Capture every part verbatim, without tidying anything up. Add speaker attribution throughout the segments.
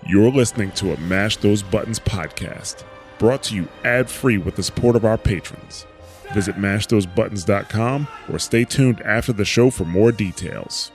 Speaker 1: You're listening to a Mash Those Buttons podcast, brought to you ad-free with the support of our patrons. Visit mash those buttons dot com or stay tuned after the show for more details.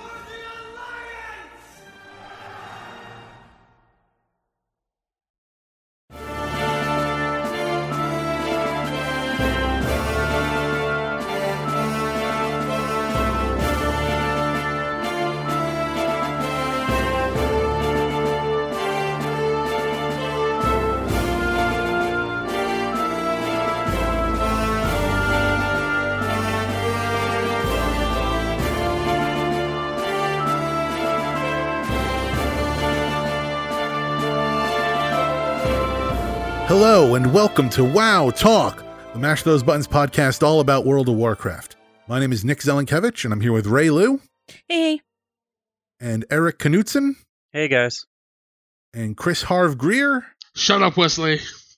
Speaker 2: Hello and welcome to WoW Talk, the Mash Those Buttons podcast all about World of Warcraft. My name is Nick Zelenkevich and I'm here with Ray Lou.
Speaker 3: Hey.
Speaker 2: And Eric Knutson.
Speaker 4: Hey guys.
Speaker 2: And Chris Harv Greer.
Speaker 5: Shut up, Wesley.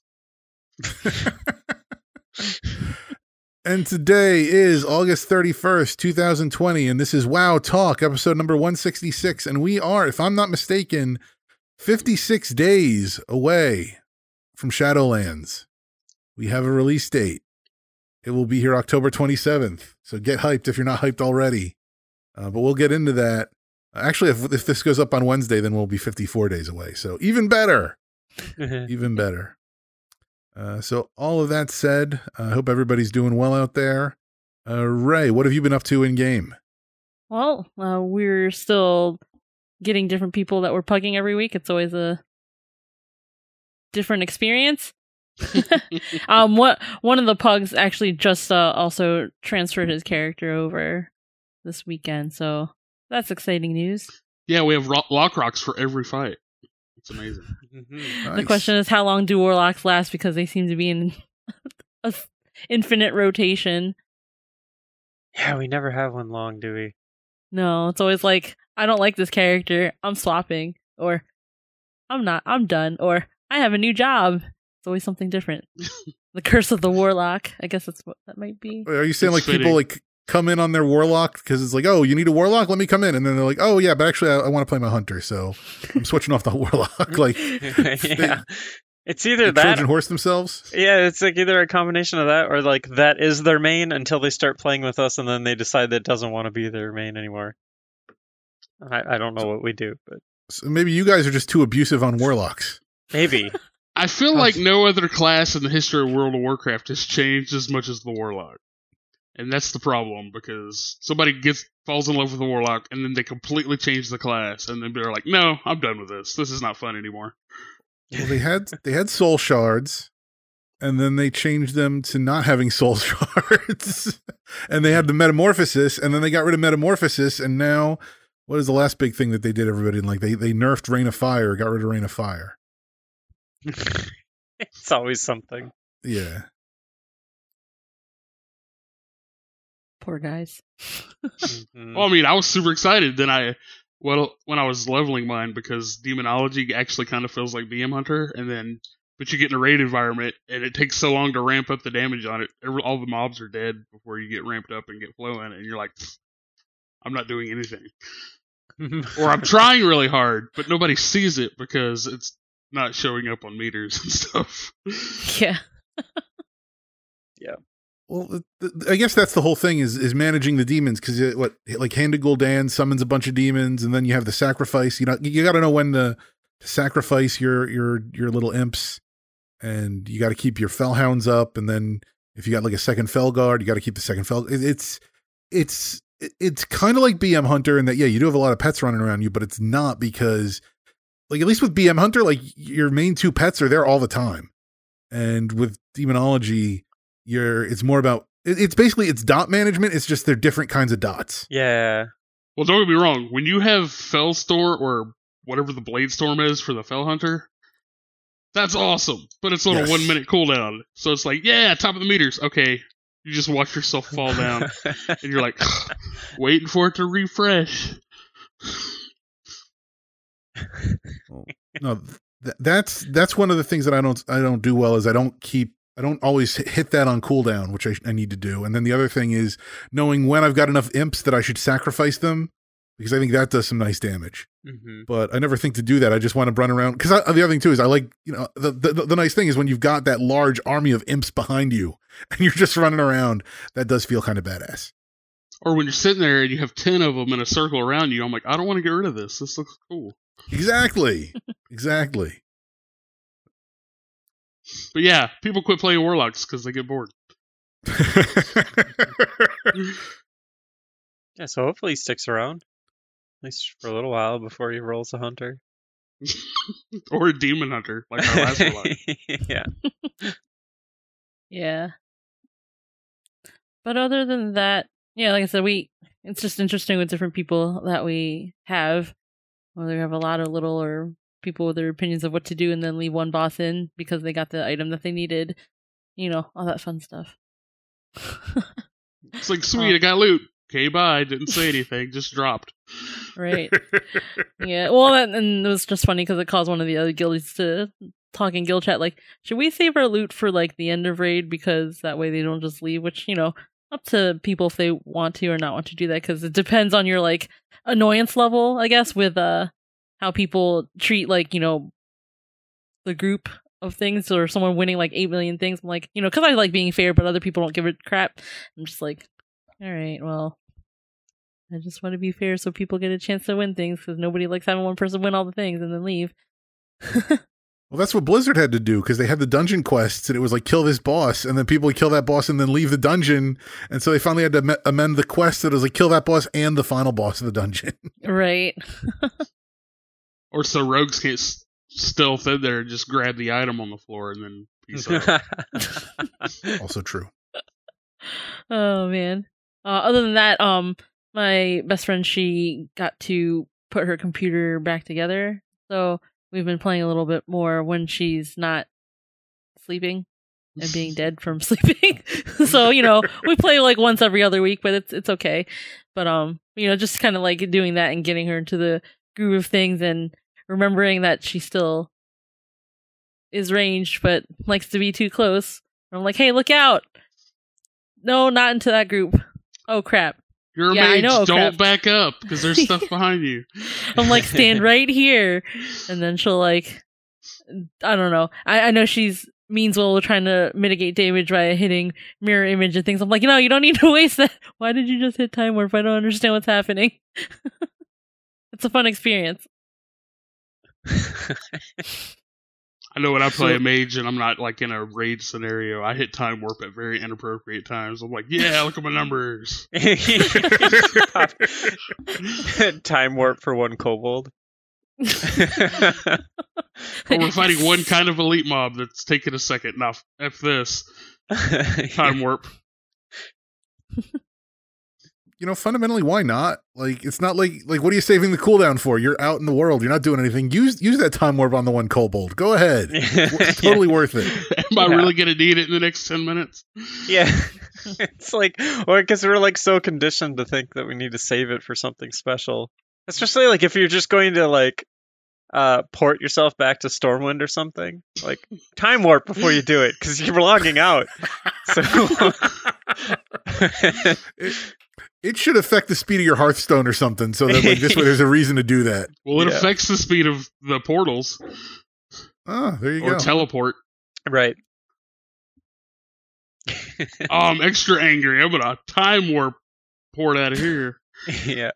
Speaker 2: And today is August thirty-first, twenty twenty, and this is WoW Talk, episode number one sixty-six, and we are, if I'm not mistaken, fifty-six days away from Shadowlands. We have a release date. It will be here October twenty-seventh, so get hyped if you're not hyped already. Uh, but we'll get into that. Actually, if, if this goes up on Wednesday, then we'll be fifty-four days away, so even better. Even better. Uh, so all of that said, I uh, hope everybody's doing well out there. Uh, Ray, what have you been up to in game?
Speaker 3: Well, uh, we're still getting different people that we're pugging every week. It's always a different experience. um, what one of the pugs actually just uh, also transferred his character over this weekend, so that's exciting news.
Speaker 5: Yeah, we have ro- lock rocks for every fight. It's amazing.
Speaker 2: Nice.
Speaker 3: The question is, how long do warlocks last? Because they seem to be in a infinite rotation.
Speaker 4: Yeah, we never have one long, do we?
Speaker 3: No, it's always like, I don't like this character, I'm swapping, or I'm not, I'm done, or I have a new job. It's always something different. The curse of the warlock. I guess that's what that might be.
Speaker 2: Are you saying
Speaker 5: It's
Speaker 2: like people
Speaker 5: fitting.
Speaker 2: like come in on their warlock because it's like, oh, you need a warlock? Let me come in. And then they're like, oh yeah, but actually I, I want to play my hunter, so I'm switching off the warlock. Like,
Speaker 4: Yeah. It's either
Speaker 2: they
Speaker 4: that.
Speaker 2: Trojan horse themselves.
Speaker 4: Yeah, it's like either a combination of that or like that is their main until they start playing with us and then they decide that doesn't want to be their main anymore. I, I don't know what we do, but
Speaker 2: So maybe you guys are just too abusive on warlocks.
Speaker 4: maybe.
Speaker 5: I feel like no other class in the history of World of Warcraft has changed as much as the Warlock. And that's the problem, because somebody gets falls in love with the Warlock, and then they completely change the class, and then they're like, no, I'm done with this. This is not fun anymore.
Speaker 2: Well, they had they had soul shards, and then they changed them to not having soul shards. And they had the metamorphosis, and then they got rid of metamorphosis, and now what is the last big thing that they did, everybody? Like they, they nerfed Rain of Fire, got rid of Rain of Fire.
Speaker 4: It's always something.
Speaker 2: Yeah.
Speaker 3: Poor guys.
Speaker 4: Mhm.
Speaker 5: Well, I mean, I was super excited. Then I, well, when I was leveling mine, because Demonology actually kind of feels like B M Hunter, and then, but you get in a raid environment, and it takes so long to ramp up the damage on it. Every, all the mobs are dead before you get ramped up and get flowing, and you're like, I'm not doing anything. Or I'm trying really hard, but nobody sees it because it's not showing up on meters and stuff.
Speaker 3: Yeah.
Speaker 2: Well, th- th- I guess that's the whole thing is is managing the demons, because what like Hand of Gul'dan summons a bunch of demons, and then you have the sacrifice. You know, you got to know when to, to sacrifice your your your little imps, and you got to keep your Fellhounds up. And then if you got like a second Fell Guard, you got to keep the second Fell. It, it's it's it's kind of like B M Hunter in that yeah, you do have a lot of pets running around you, but it's not, because like at least with B M Hunter, like your main two pets are there all the time, and with Demonology, You're, it's more about, it, it's basically, it's dot management. It's just they're different kinds of dots.
Speaker 4: Yeah.
Speaker 5: Well, don't get me wrong. When you have Fellstorm or whatever the Blade Storm is for the Fell Hunter, that's awesome. But it's on
Speaker 2: Yes.
Speaker 5: a one minute cooldown. So it's like, yeah, top of the meters. Okay. You just watch yourself fall down. And you're like, waiting for it to refresh.
Speaker 2: No, th- that's, that's one of the things that I don't, I don't do well is I don't keep, I don't always hit that on cooldown, which I, I need to do. And then the other thing is knowing when I've got enough imps that I should sacrifice them because I think that does some nice damage.
Speaker 4: Mm-hmm.
Speaker 2: But I never think to do that. I just want to run around because the other thing too is I like, you know, the, the the nice thing is when you've got that large army of imps behind you and you're just running around, that does feel kind of badass.
Speaker 5: Or when you're sitting there and you have ten of them in a circle around you, I'm like, I don't want to get rid of this. This looks cool.
Speaker 2: Exactly. Exactly.
Speaker 5: But yeah, people quit playing Warlocks because they get bored.
Speaker 4: Yeah, so hopefully he sticks around. At least for a little while before he rolls a hunter.
Speaker 5: Or a demon hunter, like our last Warlock.
Speaker 4: Yeah.
Speaker 3: Yeah. But other than that, yeah, like I said, we it's just interesting with different people that we have. Whether we have a lot or little, or people with their opinions of what to do and then leave one boss in because they got the item that they needed. You know, all that fun stuff.
Speaker 5: It's like, sweet, I got loot. Okay, bye. Didn't say anything, just dropped.
Speaker 3: Right. Yeah. Well, and, and it was just funny because it caused one of the other guildies to talk in guild chat, like, should we save our loot for, like, the end of raid because that way they don't just leave, which, you know, up to people if they want to or not want to do that, because it depends on your, like, annoyance level, I guess, with uh how people treat, like, you know, the group of things, or someone winning like eight million things. I'm like, you know, because I like being fair, but other people don't give a crap. I'm just like, all right, well, I just want to be fair so people get a chance to win things, because nobody likes having one person win all the things and then leave.
Speaker 2: Well, that's what Blizzard had to do, because they had the dungeon quests, and it was like, kill this boss, and then people would kill that boss and then leave the dungeon, and so they finally had to am- amend the quest that was like, kill that boss and the final boss of the dungeon.
Speaker 3: Right.
Speaker 5: Or so rogues can't s- stealth in there and just grab the item on the floor and then peace out.
Speaker 2: Also true.
Speaker 3: Oh man. Uh, other than that, um, my best friend, she got to put her computer back together, so we've been playing a little bit more when she's not sleeping and being dead from sleeping. So, you know, we play like once every other week, but it's it's okay. But um, you know, just kind of like doing that and getting her into the groove of things and remembering that she still is ranged but likes to be too close. I'm like, hey, look out! No, not into that group. Oh crap.
Speaker 5: You're a
Speaker 3: Yeah, I
Speaker 5: mage,
Speaker 3: know,
Speaker 5: don't
Speaker 3: crap.
Speaker 5: back up, because there's stuff behind you.
Speaker 3: I'm like, stand right here. And then she'll like, I don't know. I, I know she's means well trying to mitigate damage by hitting mirror image and things. I'm like, no, you don't need to waste that. Why did you just hit time warp? I don't understand what's happening. It's a fun experience.
Speaker 5: I know when I play
Speaker 2: So-
Speaker 5: a mage and I'm not like in a raid scenario, I hit time warp at very inappropriate times. I'm like, yeah, look at my numbers.
Speaker 4: Time warp for one kobold.
Speaker 5: Or we're fighting one kind of elite mob that's taking a second. Now, F this. Time warp.
Speaker 2: You know, fundamentally, why not? Like, it's not like, like, what are you saving the cooldown for? You're out in the world. You're not doing anything. Use use that time warp on the one kobold. Go ahead. It's totally worth it.
Speaker 5: Am I
Speaker 4: Yeah.
Speaker 5: really going to need it in the next ten minutes?
Speaker 4: Yeah. It's like, or because we're like so conditioned to think that we need to save it for something special. Especially like if you're just going to like uh, port yourself back to Stormwind or something. Like, time warp before you do it, because you're logging out. So.
Speaker 2: It, it should affect the speed of your Hearthstone or something, so that like this way there's a reason to do that.
Speaker 5: Well, it
Speaker 4: Yeah.
Speaker 5: affects the speed of the portals
Speaker 2: Ah, there you
Speaker 5: or
Speaker 2: go.
Speaker 5: teleport.
Speaker 4: Right.
Speaker 5: Oh, I'm extra angry. I'm going to time warp port out of here.
Speaker 4: Yeah.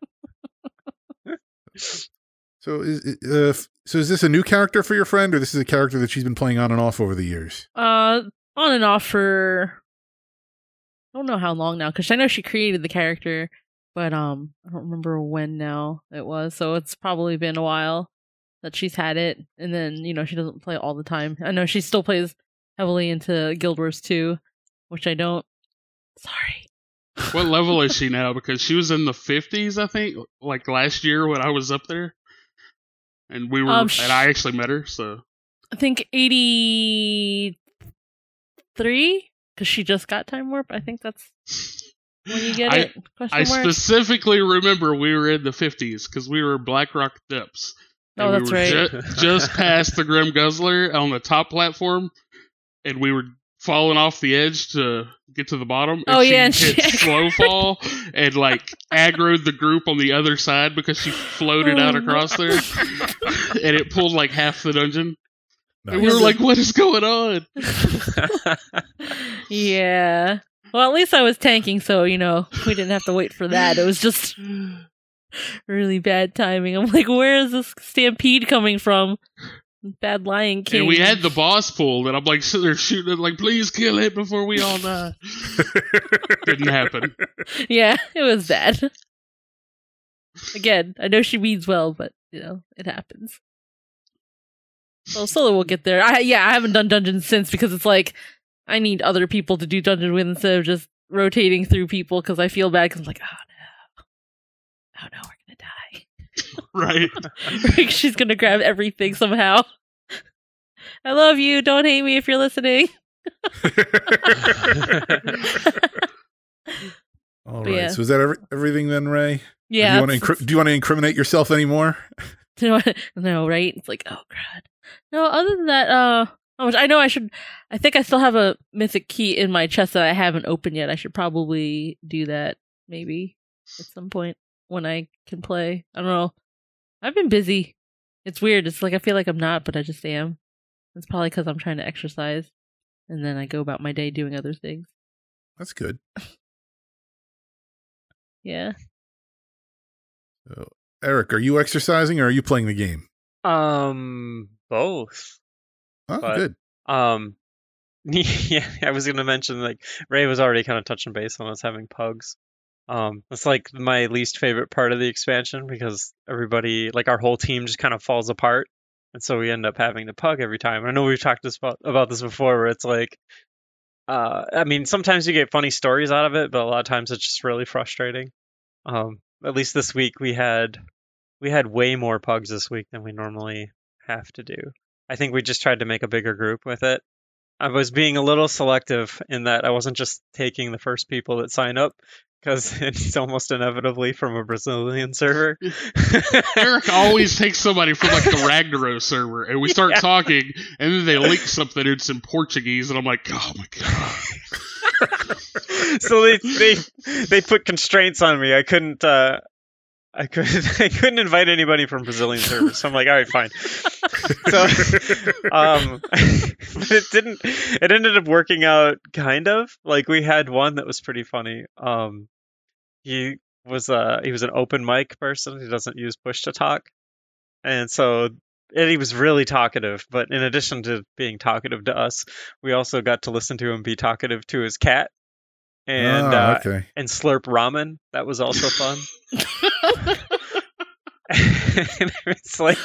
Speaker 2: So is uh, so is this a new character for your friend, or this is a character that she's been playing on and off over the years?
Speaker 3: Uh, on and off for I don't know how long now, because I know she created the character, but um, I don't remember when now it was. So it's probably been a while that she's had it, and then you know she doesn't play all the time. I know she still plays heavily into Guild Wars two, which I don't. Sorry.
Speaker 5: What level is she now? Because she was in the fifties, I think, like last year when I was up there. And we were,
Speaker 3: Um, sh-
Speaker 5: and I actually met her, so.
Speaker 3: I think eighty-three, because she just got time warp. I think that's when you get
Speaker 5: I-
Speaker 3: it. Question
Speaker 5: I
Speaker 3: mark.
Speaker 5: specifically remember we were in the fifties because we were Blackrock Depths.
Speaker 3: Oh,
Speaker 5: And we
Speaker 3: that's
Speaker 5: were
Speaker 3: right.
Speaker 5: ju- just past the Grim Guzzler on the top platform, and we were falling off the edge to get to the bottom.
Speaker 3: Oh,
Speaker 5: and
Speaker 3: yeah, and
Speaker 5: she
Speaker 3: she-
Speaker 5: hit slow fall and like aggroed the group on the other side because she floated out across there, and it pulled like half the dungeon.
Speaker 2: Nice.
Speaker 5: And we were like, "What is going on?"
Speaker 3: Yeah. Well, at least I was tanking, so, you know, we didn't have to wait for that. It was just really bad timing. I'm like, where is this stampede coming from? Bad Lion King.
Speaker 5: And we had the boss pulled, and I'm like sitting there shooting it, like, "Please kill it before we all die." Didn't happen.
Speaker 3: Yeah, it was bad. Again, I know she means well, but, you know, it happens. Well, Solo will get there. I Yeah, I haven't done dungeons since because it's like, I need other people to do dungeon with instead of just rotating through people because I feel bad because I'm like, oh no. Oh no, we're gonna die.
Speaker 5: Right.
Speaker 3: She's gonna grab everything somehow. I love you. Don't hate me if you're listening.
Speaker 2: All
Speaker 3: But
Speaker 2: right.
Speaker 3: yeah.
Speaker 2: So is that every, everything then, Ray?
Speaker 3: Yeah.
Speaker 2: Do you, want to
Speaker 3: that's-
Speaker 2: incri- do you want to incriminate yourself anymore?
Speaker 3: no, right? It's like, oh god. No, other than that, uh, oh, I know I should. I think I still have a mythic key in my chest that I haven't opened yet. I should probably do that maybe at some point when I can play. I don't know. I've been busy. It's weird. It's like I feel like I'm not, but I just am. It's probably because I'm trying to exercise, and then I go about my day doing other things.
Speaker 2: That's good.
Speaker 3: Yeah.
Speaker 2: So, Eric, are you exercising or are you playing the game?
Speaker 4: um, both.
Speaker 2: Oh,
Speaker 4: But-
Speaker 2: good.
Speaker 4: Um, yeah, I was gonna mention like Ray was already kind of touching base on us having pugs. Um, it's like my least favorite part of the expansion because everybody, like our whole team, just kind of falls apart, and so we end up having to pug every time. I know we've talked this about about this before, where it's like, uh, I mean, sometimes you get funny stories out of it, but a lot of times it's just really frustrating. Um, at least this week we had we had way more pugs this week than we normally have to do. I think we just tried to make a bigger group with it. I was being a little selective in that I wasn't just taking the first people that sign up because it's almost inevitably from a Brazilian server.
Speaker 5: Eric always takes somebody from like the Ragnaros server, and we start
Speaker 4: Yeah.
Speaker 5: talking, and then they link something, it's in Portuguese, and I'm like, oh my god.
Speaker 4: So they they they put constraints on me. I couldn't uh I couldn't I couldn't invite anybody from Brazilian servers. So I'm like, all right, fine. So um but it didn't it ended up working out kind of. Like we had one that was pretty funny. Um he was uh he was an open mic person. He doesn't use push to talk. And so and he was really talkative, but in addition to being talkative to us, we also got to listen to him be talkative to his cat. And
Speaker 2: oh,
Speaker 4: uh,
Speaker 2: okay.
Speaker 4: and slurp ramen. That was also fun. And it's like,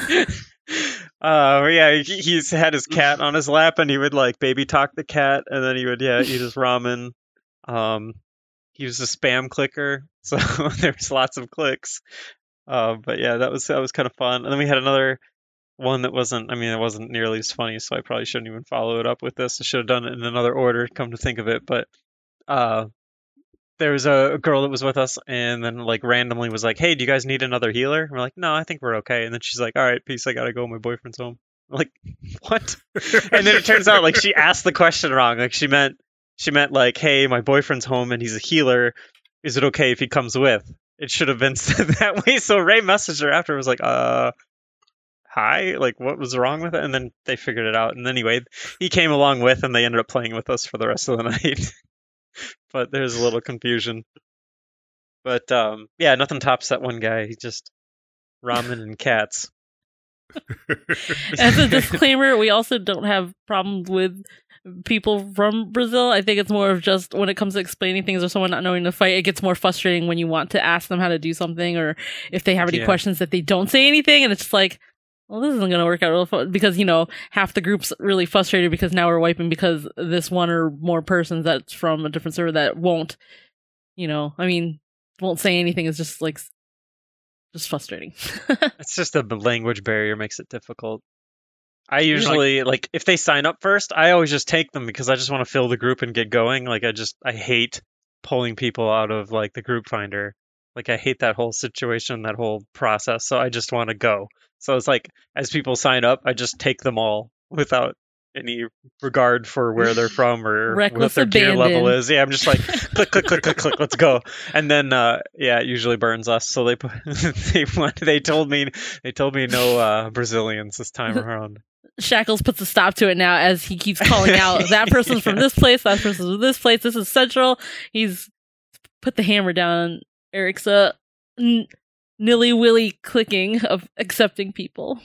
Speaker 4: uh, yeah, he, he's had his cat on his lap, and he would like baby talk the cat, and then he would yeah eat his ramen. Um, he was a spam clicker, so there was lots of clicks. Uh, but yeah, that was that was kind of fun. And then we had another one that wasn't. I mean, it wasn't nearly as funny, so I probably shouldn't even follow it up with this. I should have done it in another order. Come to think of it, but. Uh, there was a, a girl that was with us and then like randomly was like, hey, do you guys need another healer? And we're like, no, I think we're okay. And then she's like, all right, peace, I gotta go, my boyfriend's home. I'm like, what? And then it turns out like she asked the question wrong. Like she meant she meant like, hey, my boyfriend's home and he's a healer, is it okay if he comes with? It should have been said that way. So Ray messaged her after, was like, uh hi, like what was wrong with it? And then they figured it out. And anyway, he came along with and they ended up playing with us for the rest of the night. But there's a little confusion. But um, yeah, nothing tops that one guy. He just ramen and cats.
Speaker 3: As a disclaimer, we also don't have problems with people from Brazil. I think it's more of just when it comes to explaining things or someone not knowing the fight, it gets more frustrating when you want to ask them how to do something or if they have any
Speaker 4: Yeah.
Speaker 3: questions that they don't say anything. And it's just like, well, this isn't going to work out real fun because, you know, half the group's really frustrated because now we're wiping because this one or more persons that's from a different server that won't, you know, I mean, won't say anything is just like, just frustrating.
Speaker 4: It's just the language barrier makes it difficult. I usually like if they sign up first, I always just take them because I just want to fill the group and get going. Like I just I hate pulling people out of like the group finder. Like I hate that whole situation, that whole process. So I just want to go. So it's like as people sign up, I just take them all without any regard for where they're from or
Speaker 3: Reckless
Speaker 4: what their gear level
Speaker 3: abandon.
Speaker 4: is. Yeah, I'm just like click, click, click, click, click. Let's go. And then uh, yeah, it usually burns us. So they put, they want- they told me they told me no uh, Brazilians this time around.
Speaker 3: Shackles puts a stop to it now as he keeps calling out that person's from this place, that person's from this place. This is central. He's put the hammer down on Eric's uh, n- nilly willy clicking of accepting people.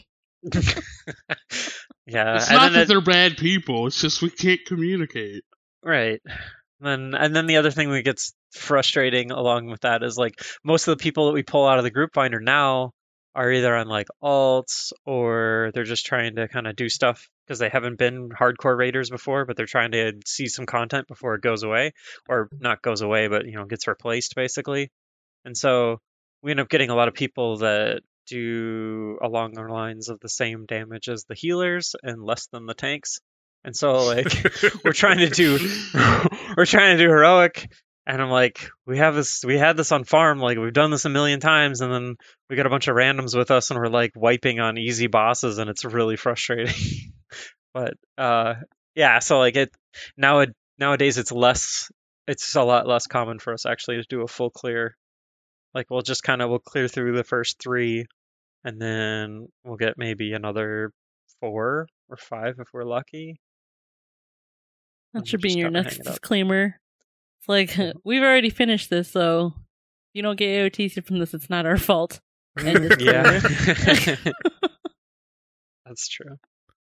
Speaker 4: Yeah,
Speaker 5: It's
Speaker 4: and
Speaker 5: not
Speaker 4: then
Speaker 5: that
Speaker 4: it-
Speaker 5: they're bad people. It's just we can't communicate.
Speaker 4: right. And and then the other thing that gets frustrating along with that is like most of the people that we pull out of the group finder now are either on like alts or they're just trying to kind of do stuff because they haven't been hardcore raiders before, but they're trying to see some content before it goes away, or not goes away, but you know gets replaced basically. And so we end up getting a lot of people that do along the lines of the same damage as the healers and less than the tanks. And so like we're trying to do we're trying to do heroic, and I'm like, we have this we had this on farm, like we've done this a million times, and then we got a bunch of randoms with us and we're like wiping on easy bosses, and it's really frustrating. But uh yeah, so like it now nowadays it's less it's a lot less common for us actually to do a full clear. Like we'll just kind of we'll clear through the first three, and then we'll get maybe another four or five if we're lucky.
Speaker 3: That
Speaker 4: And
Speaker 3: should be
Speaker 4: just
Speaker 3: in your
Speaker 4: kinda
Speaker 3: next
Speaker 4: hang it up.
Speaker 3: disclaimer. It's like, we've already finished this, so if you don't get A O T C from this, it's not our fault. End
Speaker 4: Yeah,
Speaker 3: disclaimer.
Speaker 4: that's true.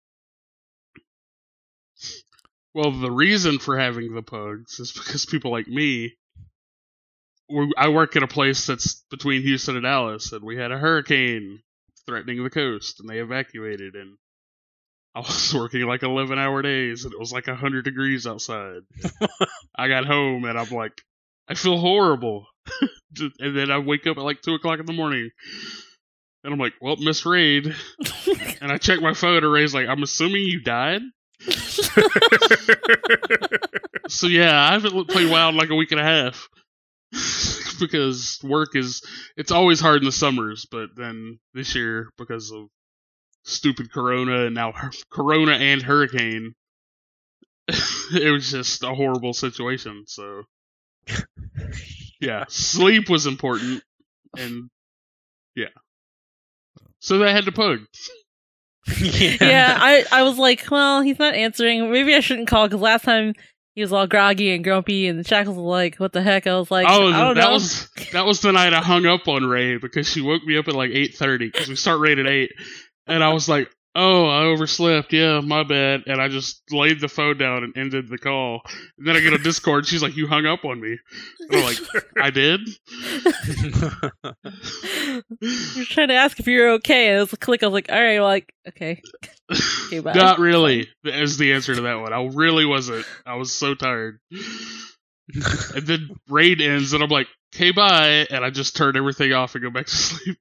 Speaker 5: Well, the reason for having the pugs is because people like me, we- I work at a place that's between Houston and Dallas, and we had a hurricane threatening the coast, and they evacuated, and I was working like eleven-hour days, and it was like one hundred degrees outside. I got home, and I'm like, I feel horrible. And then I wake up at like two o'clock in the morning, and I'm like, well, Miss Raid. And I check my phone, and Ray's like, I'm assuming you died? So yeah, I haven't played WoW in like a week and a half. Because work is, it's always hard in the summers, but then this year, because of stupid Corona and now Corona and Hurricane, it was just a horrible situation. So yeah, sleep was important, and yeah, so they had to pug.
Speaker 3: Yeah, I, I was like, well, he's not answering. Maybe I shouldn't call, because last time he was all groggy and grumpy, and the Shackles was like, what the heck? I was like,
Speaker 5: Oh,
Speaker 3: I don't
Speaker 5: that
Speaker 3: know.
Speaker 5: was that was the night I hung up on Ray because she woke me up at like eight thirty because we start raid at eight, and I was like, "Oh, I overslept. Yeah, my bad." And I just laid the phone down and ended the call. And then I get a Discord. She's like, "You hung up on me." And I'm like, "I did."
Speaker 3: You're trying to ask if you're okay, and it was a click. I was like, all right, well, like, okay. Okay, bye.
Speaker 5: Not really. Is the answer to that one. I really wasn't. I was so tired. And then raid ends, and I'm like, "Okay, bye," and I just turn everything off and go back to sleep.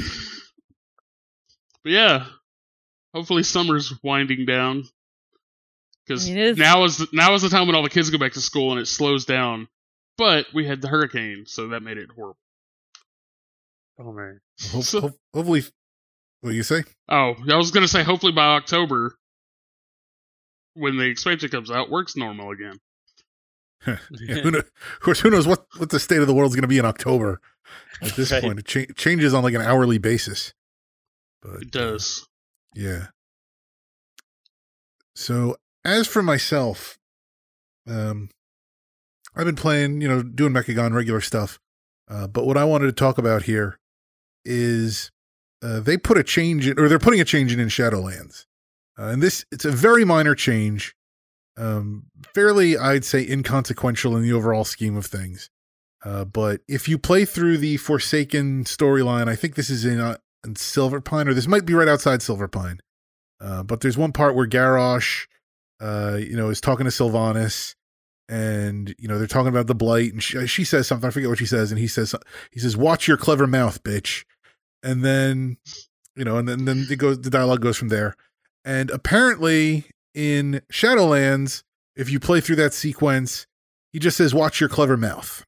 Speaker 5: But yeah, hopefully summer's winding down, because
Speaker 3: It is.
Speaker 5: now is the, now is the time when all the kids go back to school and it slows down. But we had the hurricane, so that made it horrible.
Speaker 4: Oh man.
Speaker 2: Hope,
Speaker 5: So-
Speaker 2: hope, hopefully, what do you say?
Speaker 5: Oh, I was gonna say hopefully by October, when the expansion comes out, works normal again.
Speaker 2: Yeah, who know, of course, who knows what, what the state of the world's going to be in October at this
Speaker 4: Right.
Speaker 2: point. It cha- changes on like an hourly basis. But,
Speaker 5: It does.
Speaker 2: yeah. So as for myself, um, I've been playing, you know, doing Mechagon regular stuff. Uh, but what I wanted to talk about here is uh, they put a change in, or they're putting a change in in Shadowlands. Uh, and this, it's a very minor change. Um, fairly, I'd say, inconsequential in the overall scheme of things. Uh, but if you play through the Forsaken storyline, I think this is in, uh, in Silverpine, or this might be right outside Silverpine. Uh, but there's one part where Garrosh, uh, you know, is talking to Sylvanas, and you know they're talking about the blight, and she, she says something. I forget what she says, and he says, he says, "Watch your clever mouth, bitch." And then, you know, and then then it goes. The dialogue goes from there. And apparently, in Shadowlands, if you play through that sequence, he just says, "Watch your clever mouth,"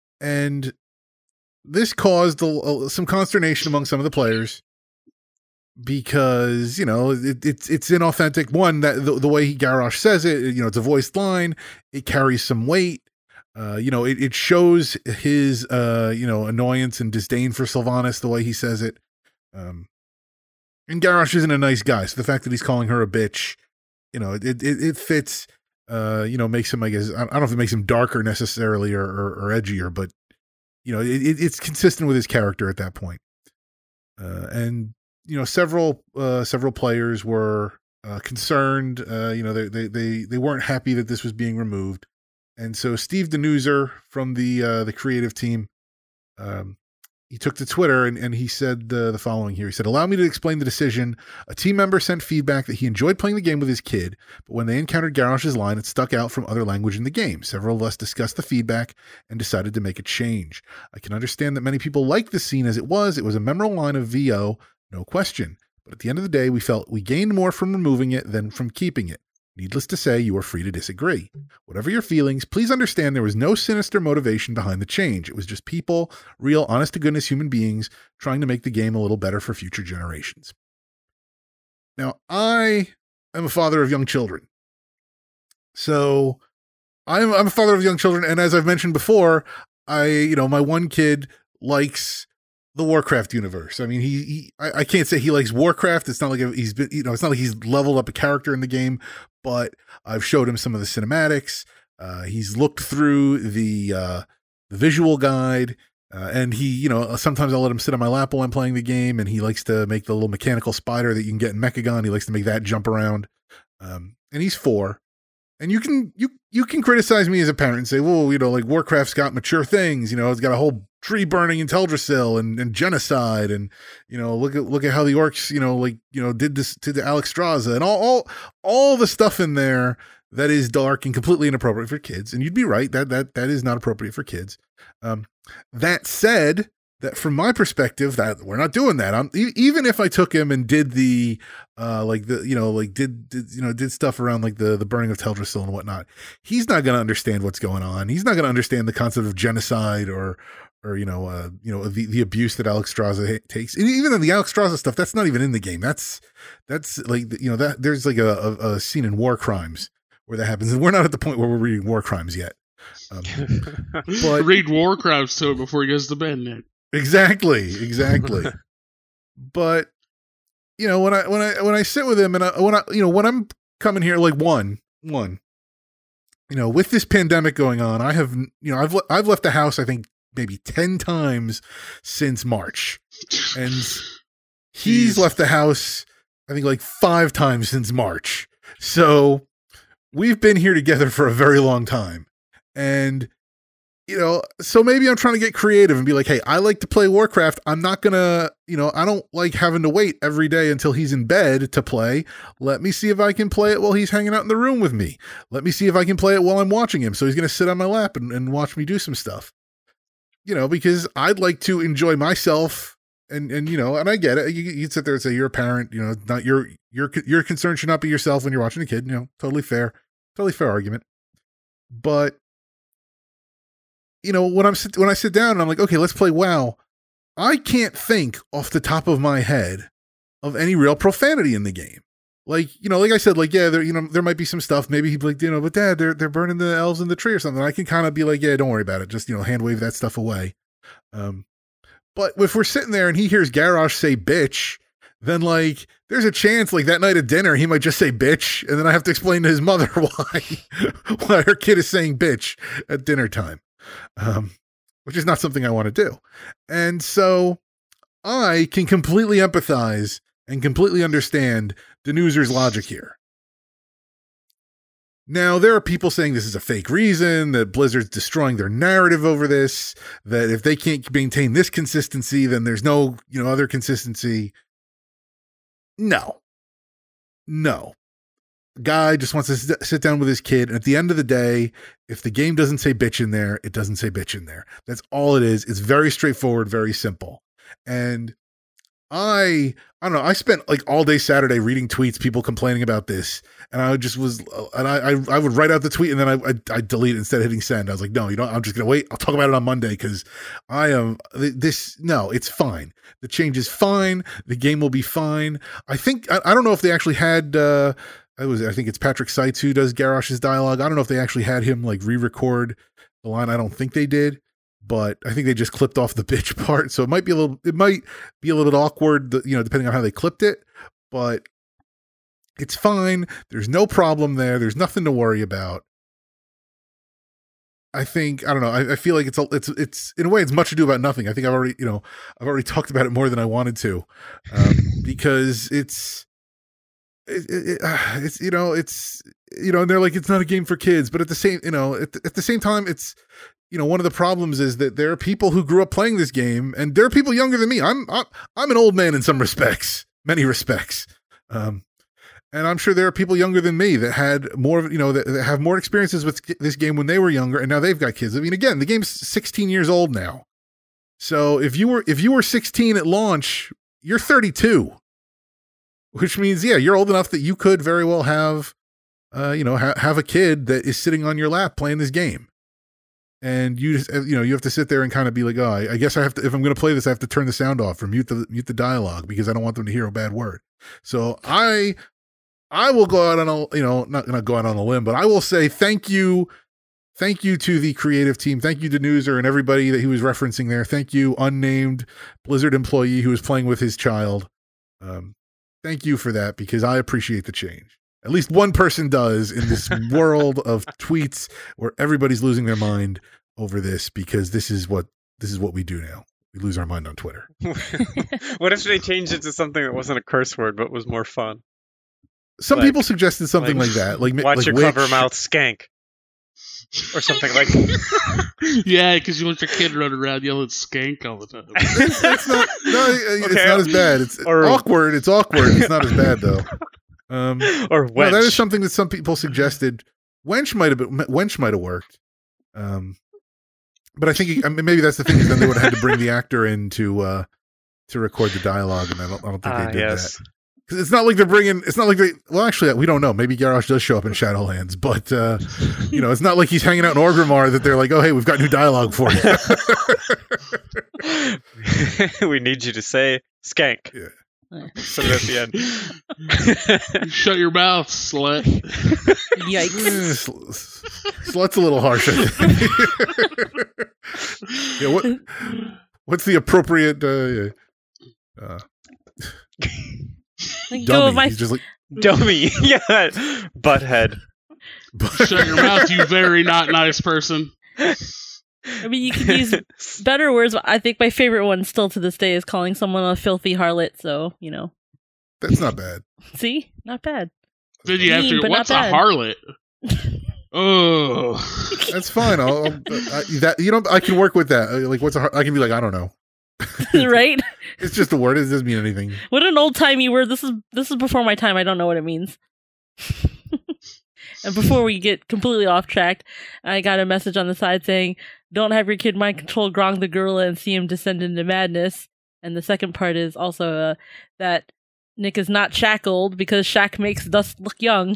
Speaker 2: and this caused a, a, some consternation among some of the players because, you know, it, it's it's inauthentic. One, that the, the way Garrosh says it, you know, it's a voiced line. It carries some weight. Uh, you know, it, it shows his, uh, you know, annoyance and disdain for Sylvanas, the way he says it. Um, and Garrosh isn't a nice guy. So the fact that he's calling her a bitch, you know, it, it, it fits, uh, you know, makes him, I guess, I don't know if it makes him darker necessarily or, or, or edgier, but, you know, it, it's consistent with his character at that point. Uh, and, you know, several, uh, several players were, uh, concerned, uh, you know, they, they, they, they weren't happy that this was being removed. And so Steve Denuser from the, uh, the creative team, um, he took to Twitter and, and he said uh, the following here. He said, allow me to explain the decision. A team member sent feedback that he enjoyed playing the game with his kid, but when they encountered Garrosh's line, it stuck out from other language in the game. Several of us discussed the feedback and decided to make a change. I can understand that many people like the scene as it was. It was a memorable line of V O, no question. But at the end of the day, we felt we gained more from removing it than from keeping it. Needless to say, you are free to disagree. Whatever your feelings, please understand there was no sinister motivation behind the change. It was just people, real, honest-to-goodness human beings, trying to make the game a little better for future generations. Now, I am a father of young children. So, I'm, I'm a father of young children, and as I've mentioned before, I, you know, my one kid likes the Warcraft universe. I mean, he, he I, I can't say he likes Warcraft. It's not like he's been, you know, it's not like he's leveled up a character in the game, but I've showed him some of the cinematics. Uh, he's looked through the, uh, the visual guide, uh, and he, you know, sometimes I'll let him sit on my lap while I'm playing the game, and he likes to make the little mechanical spider that you can get in Mechagon. He likes to make that jump around. Um, and he's four. And you can, you, you can criticize me as a parent and say, well, you know, like Warcraft's got mature things, you know, it's got a whole tree burning in Teldrassil and, and genocide. And, you know, look at, look at how the orcs, you know, like, you know, did this to the Alexstrasza and all, all, all the stuff in there that is dark and completely inappropriate for kids. And you'd be right. That, that, that is not appropriate for kids. Um, that said, that from my perspective, that we're not doing that. I'm e- even if I took him and did the, uh, like the, you know, like did, did you know, did stuff around like the, the burning of Teldrassil and whatnot. He's not going to understand what's going on. He's not going to understand the concept of genocide or, or, you know, uh, you know, the, the abuse that Alexstrasza ha- takes. And even in the Alexstrasza stuff, that's not even in the game. That's, that's like, you know, that there's like a, a, a scene in War Crimes where that happens. And we're not at the point where we're reading War Crimes yet. Um,
Speaker 5: but read War Crimes to him before he goes to bed, Nick.
Speaker 2: Exactly, exactly. But you know, when I when I when I sit with him and I, when I you know when I'm coming here, like one one, you know, with this pandemic going on, I have you know I've le- I've left the house I think maybe ten times since March, and he's
Speaker 5: Jeez.
Speaker 2: left the house I think like five times since March. So we've been here together for a very long time, and. You know, so maybe I'm trying to get creative and be like, hey, I like to play Warcraft. I'm not going to, you know, I don't like having to wait every day until he's in bed to play. Let me see if I can play it while he's hanging out in the room with me. Let me see if I can play it while I'm watching him. So he's going to sit on my lap and, and watch me do some stuff, you know, because I'd like to enjoy myself and, and, you know, and I get it. You, you'd sit there and say, you're a parent, you know, not your, your, your concern should not be yourself when you're watching a kid, you know, totally fair, totally fair argument. But, you know, when I'm when I sit down and I'm like, okay, let's play WoW, I can't think off the top of my head of any real profanity in the game. Like, you know, like I said, like, yeah, there, you know, there might be some stuff. Maybe he'd be like, you know, but Dad, they're they're burning the elves in the tree or something. I can kind of be like, yeah, don't worry about it. Just, you know, hand wave that stuff away. Um, but if we're sitting there and he hears Garrosh say bitch, then like there's a chance like that night at dinner he might just say bitch, and then I have to explain to his mother why why her kid is saying bitch at dinner time. Um, which is not something I want to do. And so I can completely empathize and completely understand Denuser's logic here. Now, there are people saying this is a fake reason, that Blizzard's destroying their narrative over this, that if they can't maintain this consistency, then there's no, you know, other consistency. No. No. Guy just wants to sit down with his kid, and at the end of the day, if the game doesn't say bitch in there, it doesn't say bitch in there. That's all it is. It's very straightforward, very simple. And I I don't know. I spent like all day Saturday reading tweets, people complaining about this, and I just was, and I I, I would write out the tweet and then I I I'd delete it instead of hitting send. I was like, no, you know, I'm just gonna wait. I'll talk about it on Monday because I am this. No, it's fine. The change is fine. The game will be fine. I think I, I don't know if they actually had. uh I was I think it's Patrick Seitz who does Garrosh's dialogue. I don't know if they actually had him like re-record the line. I don't think they did. But I think they just clipped off the bitch part, so it might be a little. It might be a little bit awkward, you know, depending on how they clipped it. But it's fine. There's no problem there. There's nothing to worry about. I think I don't know. I, I feel like it's a, it's it's in a way it's much ado about nothing. I think I've already you know I've already talked about it more than I wanted to, um, because it's it, it, it's you know it's you know and they're like it's not a game for kids, but at the same you know at the, at the same time it's. You know, one of the problems is that there are people who grew up playing this game, and there are people younger than me. I'm I'm, I'm an old man in some respects, many respects, um, and I'm sure there are people younger than me that had more, you know, that, that have more experiences with this game when they were younger, and now they've got kids. I mean, again, the game's sixteen years old now, so if you were if you were sixteen at launch, you're thirty-two, which means yeah, you're old enough that you could very well have, uh, you know, ha- have a kid that is sitting on your lap playing this game. And you just, you know, you have to sit there and kind of be like, oh, I, I guess I have to, if I'm going to play this, I have to turn the sound off or mute the, mute the dialogue because I don't want them to hear a bad word. So I, I will go out on a, you know, not going to go out on a limb, but I will say thank you. Thank you to the creative team. Thank you to Newser and everybody that he was referencing there. Thank you, unnamed Blizzard employee who was playing with his child. Um, thank you for that because I appreciate the change. At least one person does in this world of tweets where everybody's losing their mind over this because this is what this is what we do now. We lose our mind on Twitter.
Speaker 4: What if they changed it to something that wasn't a curse word but was more fun?
Speaker 2: Some
Speaker 4: Like-
Speaker 2: people suggested something like,
Speaker 4: like,
Speaker 2: that, like
Speaker 4: Watch
Speaker 2: like
Speaker 4: your
Speaker 2: witch.
Speaker 4: clever mouth skank. Or something like
Speaker 5: Yeah, because you want your kid running around yelling skank all the time.
Speaker 2: It's not, no, it's
Speaker 4: Okay.
Speaker 2: not as bad. It's
Speaker 4: Or-
Speaker 2: awkward. It's awkward. It's not as bad though. Um,
Speaker 4: or
Speaker 2: no,
Speaker 4: wench.
Speaker 2: that is something that some people suggested. Wench might have been, wench might have worked. Um, but I think I mean, maybe that's the thing. Is then they would have had to bring the actor in to uh, to record the dialogue, and I don't, I don't think
Speaker 4: Ah,
Speaker 2: they did
Speaker 4: yes.
Speaker 2: that. Because it's not like they're bringing. It's not like they. Well, actually, we don't know. Maybe Garrosh does show up in Shadowlands, but uh, you know, it's not like he's hanging out in Orgrimmar that they're like, "Oh, hey, we've got new dialogue for you."
Speaker 4: We need you to say skank.
Speaker 2: Yeah.
Speaker 4: Put it at the end.
Speaker 5: Shut your mouth, slut.
Speaker 3: Yikes.
Speaker 2: Sl- Slut's a little harsh. I think. Yeah. What? What's the appropriate? Uh, uh,
Speaker 3: Like, go
Speaker 2: dummy.
Speaker 3: with my
Speaker 2: He's just like.
Speaker 4: Dummy. Yeah. Butthead.
Speaker 5: Shut your mouth, you very not nice person.
Speaker 3: I mean, you can use better words. But I think my favorite one still to this day is calling someone a filthy harlot. So, you know.
Speaker 2: That's not bad.
Speaker 3: See? Not bad.
Speaker 5: Then you have
Speaker 3: Mean,
Speaker 5: to.
Speaker 3: but
Speaker 5: What's a
Speaker 3: not bad.
Speaker 5: harlot? Oh,
Speaker 2: That's fine. I'll, I'll I, that you know I can work with that. Uh, Like, what's a har- I can be like, I don't know.
Speaker 3: Right?
Speaker 2: It's just a word. It doesn't mean anything.
Speaker 3: What an old timey word. This is this is before my time. I don't know what it means. And before we get completely off track, I got a message on the side saying, "Don't have your kid mind control Grong the gorilla and see him descend into madness." And the second part is also uh, that Nick is not shackled because Shaq makes Dust look young.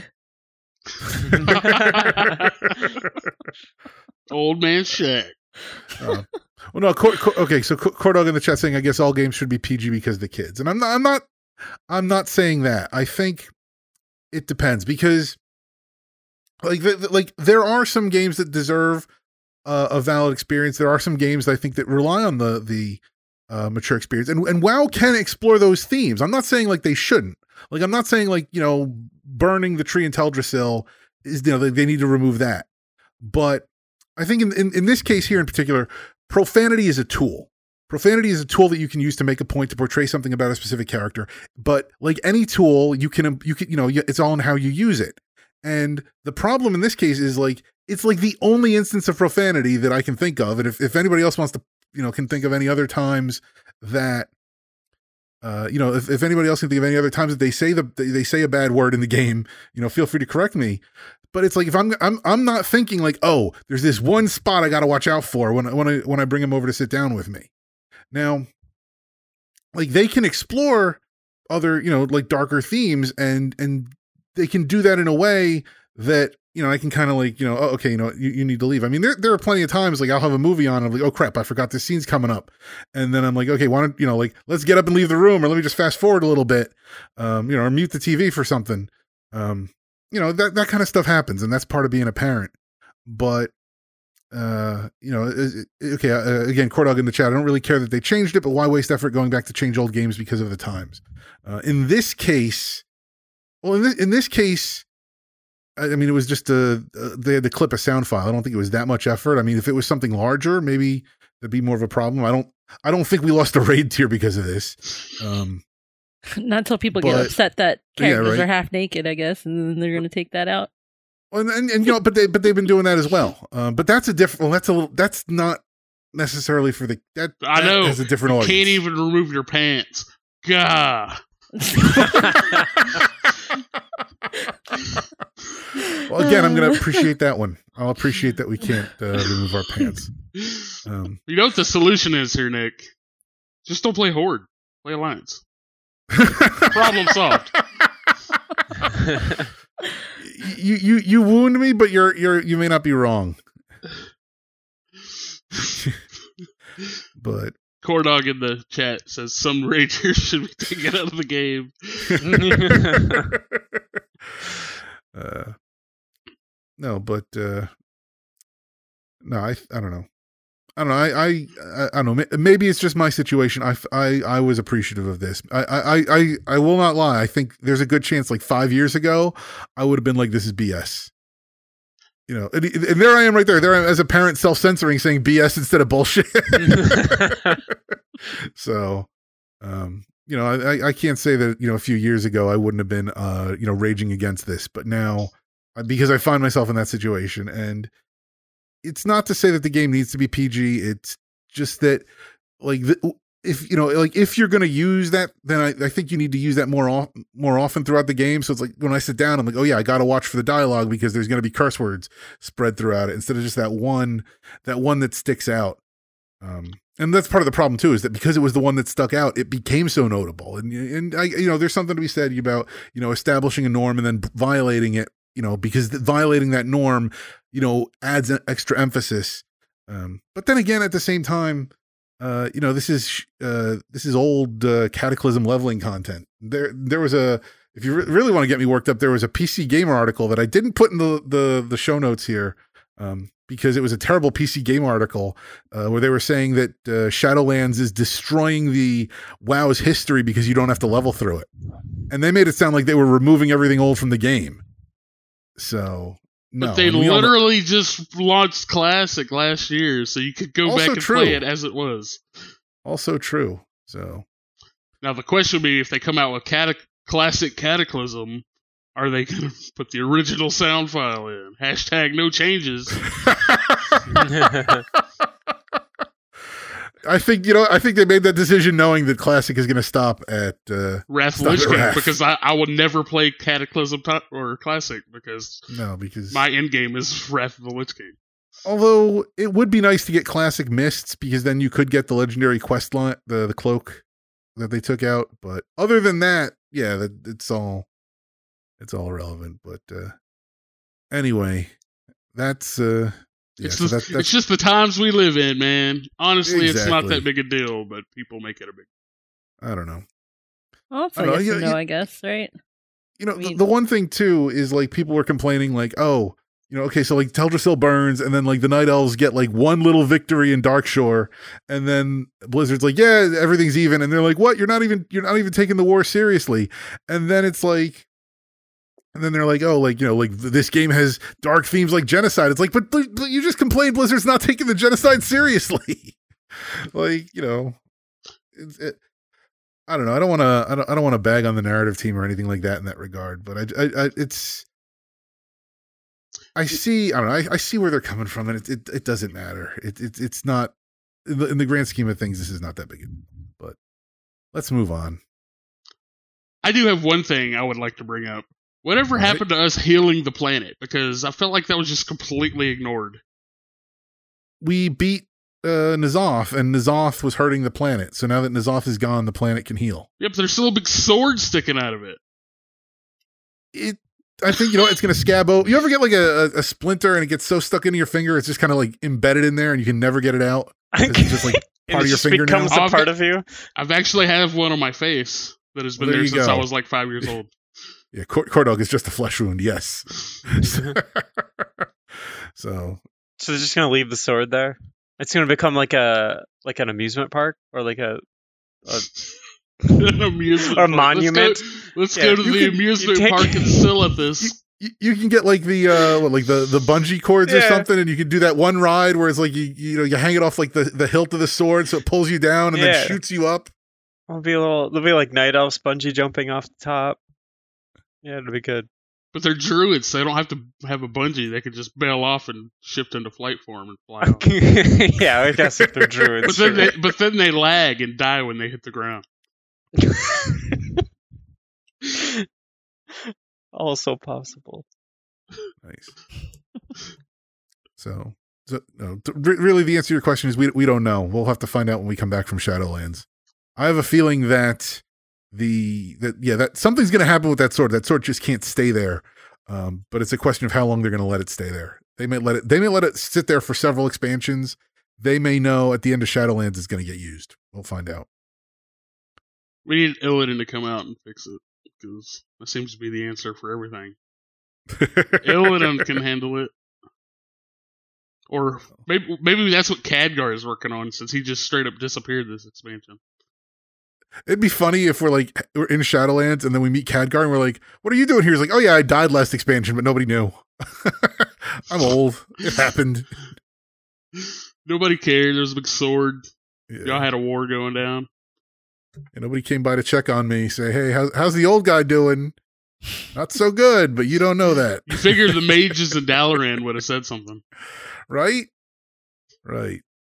Speaker 5: old man Shaq.
Speaker 2: Uh, well, no. Cor- Cor- okay, so Cor- Cordog in the chat saying, I guess all games should be P G because of the kids, and I'm not. I'm not. I'm not saying that. I think it depends because, like, the, the- like there are some games that deserve uh, a valid experience. There are some games I think that rely on the the uh, mature experience, and and WoW can explore those themes. I'm not saying like they shouldn't. Like I'm not saying like you know burning the tree in Teldrassil is you know they, they need to remove that, but I think in, in in this case here in particular, profanity is a tool. Profanity is a tool that you can use to make a point to portray something about a specific character. But like any tool, you can you can you know it's all in how you use it. And the problem in this case is like it's like the only instance of profanity that I can think of. And if, if anybody else wants to, you know, can think of any other times that, uh, you know, if, if anybody else can think of any other times that they say the they say a bad word in the game, you know, feel free to correct me. But it's like if I'm I'm I'm not thinking like, oh, there's this one spot I got to watch out for when when I when I bring him over to sit down with me. Now, like they can explore other, you know, like darker themes, and and they can do that in a way that, you know, I can kind of like, you know, oh, okay, you know, you, you need to leave. I mean, there there are plenty of times like I'll have a movie on, and I'm like, oh crap, I forgot this scene's coming up, and then I'm like, okay, why don't you know, like let's get up and leave the room, or let me just fast forward a little bit, um, you know, or mute the T V for something, um, you know, that that kind of stuff happens, and that's part of being a parent. But uh, you know, it, it, okay, uh, again, Cordog in the chat, I don't really care that they changed it, but why waste effort going back to change old games because of the times? Uh, in this case, well, in this in this case. I mean, it was just a, uh, they had to clip a sound file. I don't think it was that much effort. I mean, if it was something larger, maybe that'd be more of a problem. I don't, I don't think we lost a raid tier because of this. Um,
Speaker 3: Not until people
Speaker 2: but,
Speaker 3: get upset that characters
Speaker 2: yeah, right.
Speaker 3: are half naked, I guess, and then they're going to take that out.
Speaker 2: and, and, and you know, but they, but they've been doing that as well. Um, but that's a different, well, that's a little, that's not necessarily for the, that,
Speaker 5: I know.
Speaker 2: That has a different
Speaker 5: you
Speaker 2: audience.
Speaker 5: Can't even remove your pants. Gah.
Speaker 2: Well, again, I'm going to appreciate that one. I'll appreciate that we can't uh, remove our pants. Um,
Speaker 5: You know what the solution is here, Nick? Just don't play Horde. Play Alliance. Problem solved.
Speaker 2: you you you wound me, but you're you're you may not be wrong. But
Speaker 5: Cordog in the chat says some Rangers should be taken out of the game.
Speaker 2: uh, no, but uh, no, I I don't know. I don't know. I, I, I don't know. Maybe it's just my situation. I, I, I was appreciative of this. I, I, I, I will not lie. I think there's a good chance like five years ago, I would have been like, this is B S. You know, and, and there I am right there. There I am as a parent self-censoring saying B S instead of bullshit. So, um, you know, I, I can't say that, you know, a few years ago I wouldn't have been, uh, you know, raging against this, but now because I find myself in that situation, and it's not to say that the game needs to be P G. It's just that, like, the, if you know, like, if you're going to use that, then I, I think you need to use that more off, more often throughout the game. So it's like when I sit down, I'm like, oh yeah, I got to watch for the dialogue because there's going to be curse words spread throughout it instead of just that one, that one that sticks out. Um, and that's part of the problem too, is that because it was the one that stuck out, it became so notable. And and I, you know, there's something to be said about, you know, establishing a norm and then violating it. You know, because the, violating that norm, you know, adds an extra emphasis. Um, but then again, at the same time, uh, you know, this is uh, this is old uh, Cataclysm leveling content. There, there was a. If you re- really want to get me worked up, there was a P C Gamer article that I didn't put in the the, the show notes here um, because it was a terrible P C Gamer article uh, where they were saying that uh, Shadowlands is destroying the WoW's history because you don't have to level through it, and they made it sound like they were removing everything old from the game. So no,
Speaker 5: but they
Speaker 2: and we all know-
Speaker 5: literally just launched Classic last year, so you could go
Speaker 2: Also
Speaker 5: back and
Speaker 2: true.
Speaker 5: play it as it was.
Speaker 2: also true. So
Speaker 5: Now the question would be, if they come out with Catac- Classic Cataclysm, are they going to put the original sound file in? Hashtag no changes.
Speaker 2: I think, you know, I think they made that decision knowing that Classic is going to stop at uh,
Speaker 5: Wrath of
Speaker 2: Stop
Speaker 5: Lich
Speaker 2: at
Speaker 5: King,
Speaker 2: Wrath.
Speaker 5: because I, I would never play Cataclysm t- or Classic, because
Speaker 2: no, because
Speaker 5: my end game is Wrath of the Lich King.
Speaker 2: although it would be nice to get Classic Mists because then you could get the legendary quest line, the the cloak that they took out. But other than that, yeah, that it's all it's all relevant. But uh, anyway, that's uh, yeah,
Speaker 5: it's,
Speaker 2: so
Speaker 5: the,
Speaker 2: that, that's
Speaker 5: it's just the times we live in, man. Honestly, it's not
Speaker 2: Exactly.
Speaker 5: that big a deal, but people make it a big
Speaker 2: I don't know.
Speaker 3: Well, it's
Speaker 2: I
Speaker 3: a
Speaker 2: don't know,
Speaker 3: yes
Speaker 2: you-
Speaker 3: and no,
Speaker 2: you-
Speaker 3: I guess, right?
Speaker 2: You know,
Speaker 3: I
Speaker 2: the,
Speaker 3: mean-
Speaker 2: the one thing too is like people were complaining like, oh, you know, okay, so like Teldrassil burns and then like the Night Elves get like one little victory in Darkshore, and then Blizzard's like, yeah, everything's even, and they're like, what? You're not even you're not even taking the war seriously. And then it's like, and then they're like, oh, like, you know, like this game has dark themes like genocide. It's like, but, but you just complained Blizzard's not taking the genocide seriously. Like, you know, it's, it, I don't know. I don't want to. I don't. I don't want to bag on the narrative team or anything like that in that regard. But I, I, I it's. I see. I don't know. I, I see where they're coming from, and it. It, it doesn't matter. It, it. It's not in the, in the grand scheme of things. This is not that big. But let's move on.
Speaker 5: I do have one thing I would like to bring up. Whatever
Speaker 2: Right.
Speaker 5: happened to us healing the planet? Because I felt like that was just completely ignored.
Speaker 2: We beat uh, N'Zoth, and N'Zoth was hurting the planet. So now that N'Zoth is gone, the planet can heal.
Speaker 5: Yep, there's still a big sword sticking out of it.
Speaker 2: It, I think, you know, it's going to scab over. You ever get like a, a, a splinter and it gets so stuck into your finger, it's just kind of like embedded in there and you can never get it out? It's just like part of your finger now.
Speaker 4: It becomes a part of you.
Speaker 5: I've actually have one on my face that has been
Speaker 2: Well, there
Speaker 5: there
Speaker 2: you
Speaker 5: since
Speaker 2: go.
Speaker 5: I was like five years old.
Speaker 2: Yeah, Cord- Cordog is just a flesh wound, yes. So
Speaker 4: So they're just gonna leave the sword there. It's gonna become like a like an amusement park or like a, a
Speaker 5: An amusement
Speaker 4: or
Speaker 5: park.
Speaker 4: monument.
Speaker 5: Let's go, let's
Speaker 4: Yeah,
Speaker 5: go to
Speaker 4: you
Speaker 5: the
Speaker 4: can-
Speaker 5: amusement
Speaker 4: you take-
Speaker 5: park and still at this.
Speaker 2: you, you can get like the uh what, like the the bungee cords or
Speaker 4: Yeah.
Speaker 2: something, and you can do that one ride where it's like you you know you hang it off like the, the hilt of the sword, so it pulls you down and
Speaker 4: Yeah.
Speaker 2: then shoots you up.
Speaker 4: It'll be a little. There'll be like night elves bungee jumping off the top. Yeah, it'll be good.
Speaker 5: But they're druids, so they don't have to have a bungee. They can just bail off and shift into flight form and fly out.
Speaker 4: Yeah, I guess if they're druids.
Speaker 5: But then,
Speaker 4: sure.
Speaker 5: they, but then they lag and die when they hit the ground.
Speaker 4: Also possible.
Speaker 2: Nice. So, so no, th- re- really, the answer to your question is we we don't know. We'll have to find out when we come back from Shadowlands. I have a feeling that the that yeah that something's going to happen with that sword. That sword just can't stay there. Um, but it's a question of how long they're going to let it stay there. They may let it. They may let it sit there for several expansions. They may know at the end of Shadowlands it's going to get used. We'll find out.
Speaker 5: We need Illidan to come out and fix it, because that seems to be the answer for everything. Illidan can handle it. Or maybe maybe that's what Khadgar is working on, since he just straight up disappeared this expansion.
Speaker 2: It'd be funny if we're like we're in Shadowlands and then we meet Khadgar and we're like, "What are you doing here?" He's like, "Oh yeah, I died last expansion, but nobody knew. I'm old. It happened."
Speaker 5: Nobody cared. There was a big sword.
Speaker 2: Yeah.
Speaker 5: Y'all had a war going down.
Speaker 2: And nobody came by to check on me. Say, "Hey, how's, how's the old guy doing?" Not so good, but you don't know that,
Speaker 5: You figure the mages in Dalaran would have said something.
Speaker 2: right? Right.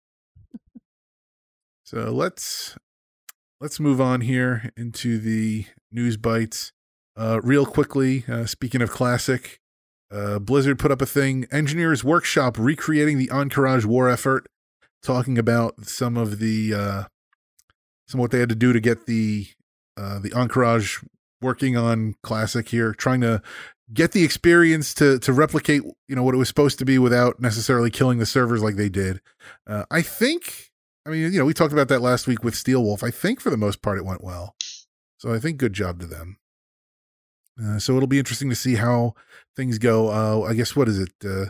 Speaker 2: So let's let's move on here into the news bites. Uh, real quickly, uh, speaking of classic, uh, Blizzard put up a thing, Engineers Workshop recreating the Encourage war effort, talking about some of the uh, some of what they had to do to get the uh, the Encourage working on classic here, trying to get the experience to to replicate, you know, what it was supposed to be without necessarily killing the servers like they did. Uh, I think, I mean, you know, we talked about that last week with Steel Wolf. I think for the most part it went well. So I think good job to them. Uh, so it'll be interesting to see how things go. Uh, I guess, what is it? Uh,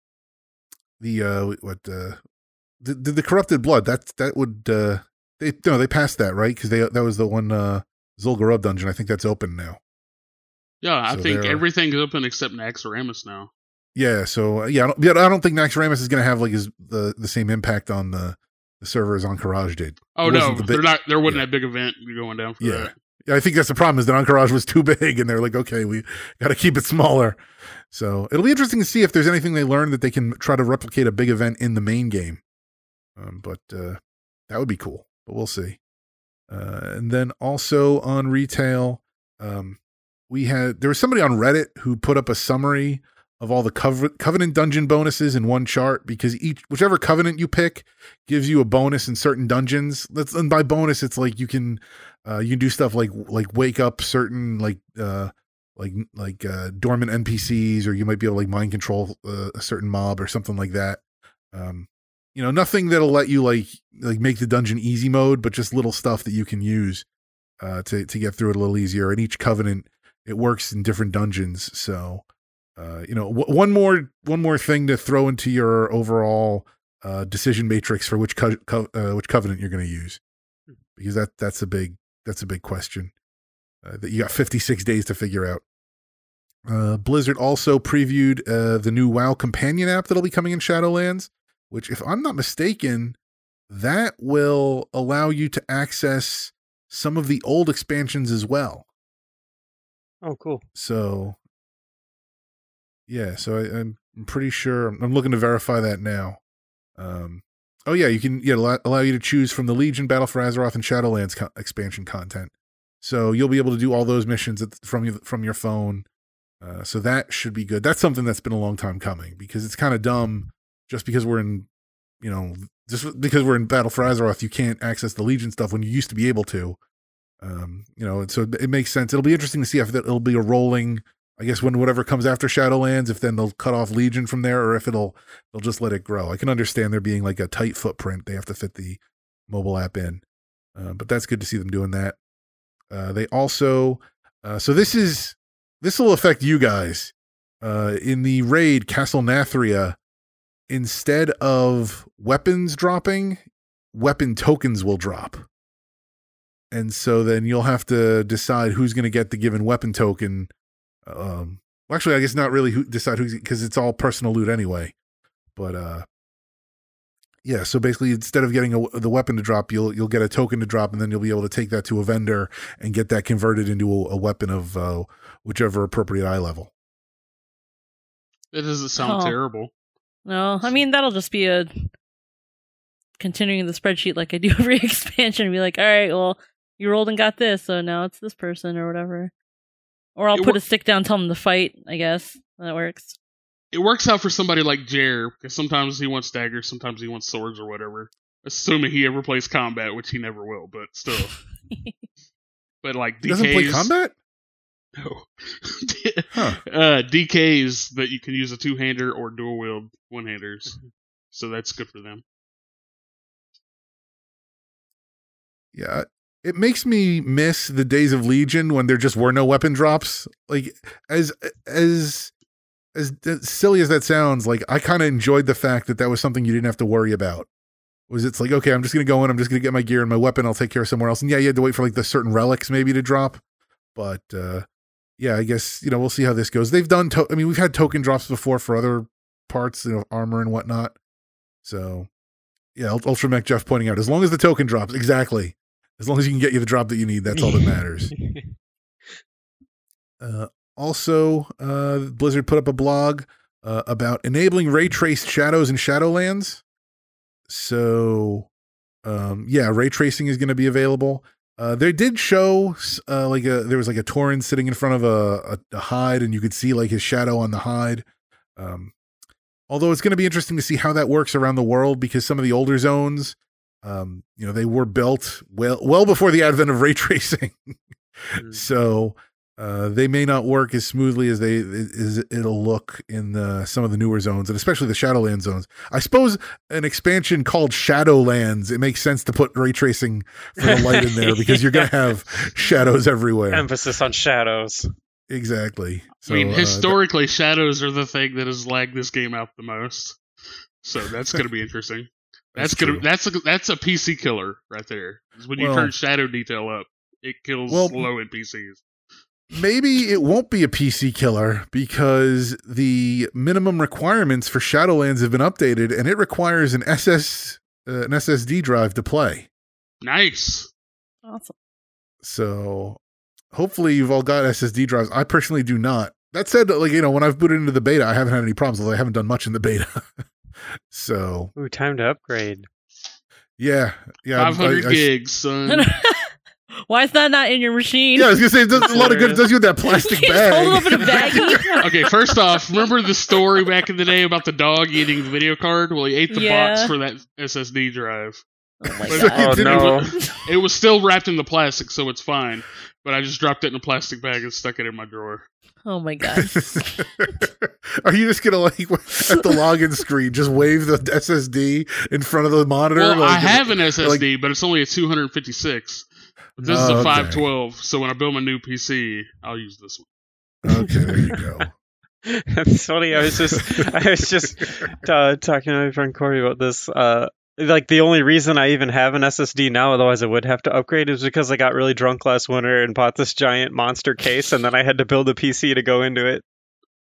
Speaker 2: the, uh, what, uh, the, the, the Corrupted Blood, that, that would, uh, they, no, they passed that, right? Cause they, that was the one, uh, Zul'Gurub dungeon. I think that's open now.
Speaker 5: Yeah, I
Speaker 2: So
Speaker 5: think
Speaker 2: they're-
Speaker 5: everything's open except Naxxramas now.
Speaker 2: Yeah. So uh, yeah, I don't, yeah, I don't think Naxxramas is going to have like his, the, the same impact on the, the server as Encourage did.
Speaker 5: Oh
Speaker 2: It
Speaker 5: no,
Speaker 2: wasn't the big-
Speaker 5: they're not. There wasn't
Speaker 2: yeah.
Speaker 5: that big event going down for
Speaker 2: Yeah.
Speaker 5: that.
Speaker 2: Yeah, I think that's the problem is that Encourage was too big and they're like, okay, we got to keep it smaller. So it'll be interesting to see if there's anything they learned that they can try to replicate a big event in the main game. Um, but uh, that would be cool, but we'll see. Uh, and then also on retail, um, we had, there was somebody on Reddit who put up a summary of all the Cove- Covenant dungeon bonuses in one chart, because each, whichever Covenant you pick gives you a bonus in certain dungeons. That's, and by bonus, it's like you can, uh, you can do stuff like, like wake up certain, like, uh, like, like, uh, dormant N P Cs, or you might be able to like mind control uh, a certain mob or something like that. Um, you know, nothing that'll let you like, like make the dungeon easy mode, but just little stuff that you can use, uh, to, to get through it a little easier. And each Covenant, it works in different dungeons. So, uh, you know, w- one more, one more thing to throw into your overall, uh, decision matrix for which, co- co- uh, which Covenant you're going to use, because that, that's a big, that's a big question, uh, that you got fifty-six days to figure out. Uh, Blizzard also previewed, uh, the new WoW companion app that'll be coming in Shadowlands, which, if I'm not mistaken, that will allow you to access some of the old expansions as well.
Speaker 4: Oh, cool.
Speaker 2: So, yeah, so I, I'm pretty sure, I'm looking to verify that now. Um, oh yeah, you can, yeah, allow, allow you to choose from the Legion, Battle for Azeroth, and Shadowlands co- expansion content. So you'll be able to do all those missions at, from your, from your phone. Uh, so that should be good. That's something that's been a long time coming, because it's kind of dumb just because we're in, you know, just because we're in Battle for Azeroth, you can't access the Legion stuff when you used to be able to. Um, you know, and so it makes sense. It'll be interesting to see if it'll be a rolling. I guess when whatever comes after Shadowlands, if then they'll cut off Legion from there, or if it'll they'll just let it grow. I can understand there being like a tight footprint they have to fit the mobile app in, uh, but that's good to see them doing that. Uh, they also, uh, so this is this will affect you guys uh, in the raid Castle Nathria. Instead of weapons dropping, weapon tokens will drop. And so then you'll have to decide who's going to get the given weapon token. Um, well, actually, I guess not really who decide who's, because it's all personal loot anyway. But uh, yeah, so basically, instead of getting a, the weapon to drop, you'll you'll get a token to drop, and then you'll be able to take that to a vendor and get that converted into a, a weapon of uh, whichever appropriate eye level.
Speaker 5: That doesn't sound
Speaker 3: Oh.
Speaker 5: terrible.
Speaker 3: No, I mean, that'll just be a continuing the spreadsheet like I do every expansion. Be like, all right, well, you rolled and got this, so now it's this person or whatever. Or I'll
Speaker 5: It
Speaker 3: put
Speaker 5: wor-
Speaker 3: a stick down, tell them to fight, I guess. That works.
Speaker 5: It works out for somebody like Jer, because sometimes he wants daggers, sometimes he wants swords or whatever. Assuming he ever plays combat, which he never will, but still. But like
Speaker 2: He doesn't play
Speaker 5: D Ks
Speaker 2: combat?
Speaker 5: No.
Speaker 2: Huh.
Speaker 5: uh, D Ks that you can use a two-hander or dual-wield one-handers. So that's good for them.
Speaker 2: Yeah, it makes me miss the days of Legion when there just were no weapon drops. Like as as as silly as that sounds, like I kind of enjoyed the fact that that was something you didn't have to worry about. Was it's like, okay, I'm just gonna go in, I'm just gonna get my gear and my weapon, I'll take care of somewhere else. And yeah, you had to wait for like the certain relics maybe to drop, but uh, yeah, I guess you know we'll see how this goes. They've done, to- I mean, we've had token drops before for other parts, you know, armor and whatnot. So yeah, Ultramech Jeff pointing out, as long as the token drops, exactly. As long as you can get you the drop that you need, that's all that matters. uh, also, uh, Blizzard put up a blog uh, about enabling ray traced shadows in Shadowlands. So, um, yeah, ray tracing is going to be available. Uh, they did show uh, like a there was like a Tauren sitting in front of a, a, a hide, and you could see like his shadow on the hide. Um, although it's going to be interesting to see how that works around the world, because some of the older zones, um, you know, they were built well well before the advent of ray tracing.
Speaker 4: Mm.
Speaker 2: So uh, they may not work as smoothly as they as it'll look in the, some of the newer zones, and especially the Shadowlands zones. I suppose an expansion called Shadowlands, it makes sense to put ray tracing for the light in there, because you're going to have shadows everywhere.
Speaker 4: Emphasis on shadows.
Speaker 2: Exactly. So,
Speaker 5: I mean,
Speaker 2: uh,
Speaker 5: historically, shadows are the thing that has lagged this game out the most. So that's going to be interesting. That's,
Speaker 2: That's
Speaker 5: gonna
Speaker 2: true.
Speaker 5: that's a that's a P C killer right there. Is when you
Speaker 2: Well-
Speaker 5: turn shadow detail up, it kills
Speaker 2: Well-
Speaker 5: low end P Cs.
Speaker 2: maybe it won't be a P C killer, because the minimum requirements for Shadowlands have been updated, and it requires an S S uh, an S S D drive to play.
Speaker 5: Nice.
Speaker 3: Awesome.
Speaker 2: So hopefully you've all got S S D drives. I personally do not. That said, like, you know, when I've booted into the beta, I haven't had any problems, although I haven't done much in the beta. So
Speaker 4: Ooh, time to upgrade.
Speaker 2: yeah, yeah,
Speaker 5: Five hundred
Speaker 2: I- I-
Speaker 5: gigs, son.
Speaker 3: Why is that not in your machine?
Speaker 2: Yeah, I was gonna say it does a lot of good. It does you with that plastic
Speaker 3: You just hold it up
Speaker 2: bag.
Speaker 3: in a baggie.
Speaker 5: Okay, first off, remember the story back in the day about the dog eating the video card? Well, he ate the
Speaker 3: Yeah.
Speaker 5: box for that S S D drive.
Speaker 3: Oh my
Speaker 5: But
Speaker 2: So
Speaker 3: god.
Speaker 2: you
Speaker 4: Oh
Speaker 2: didn't-
Speaker 4: no.
Speaker 5: It was still wrapped in the plastic, so it's fine. But I just dropped it in a plastic bag and stuck it in my drawer.
Speaker 3: Oh my god.
Speaker 2: Are you just gonna like at the login screen just wave the S S D in front of the monitor?
Speaker 5: Well,
Speaker 2: like,
Speaker 5: I have an S S D, but it's only a two hundred fifty-six. But this is
Speaker 2: Oh,
Speaker 5: a
Speaker 2: okay.
Speaker 5: five twelve, so when I build my new P C, I'll use this one.
Speaker 2: Okay, there you go.
Speaker 4: It's funny. I was just, I was just uh, talking to my friend Corey about this. Uh, like the only reason I even have an S S D now, otherwise I would have to upgrade, is because I got really drunk last winter and bought this giant monster case, and then I had to build a P C to go into it.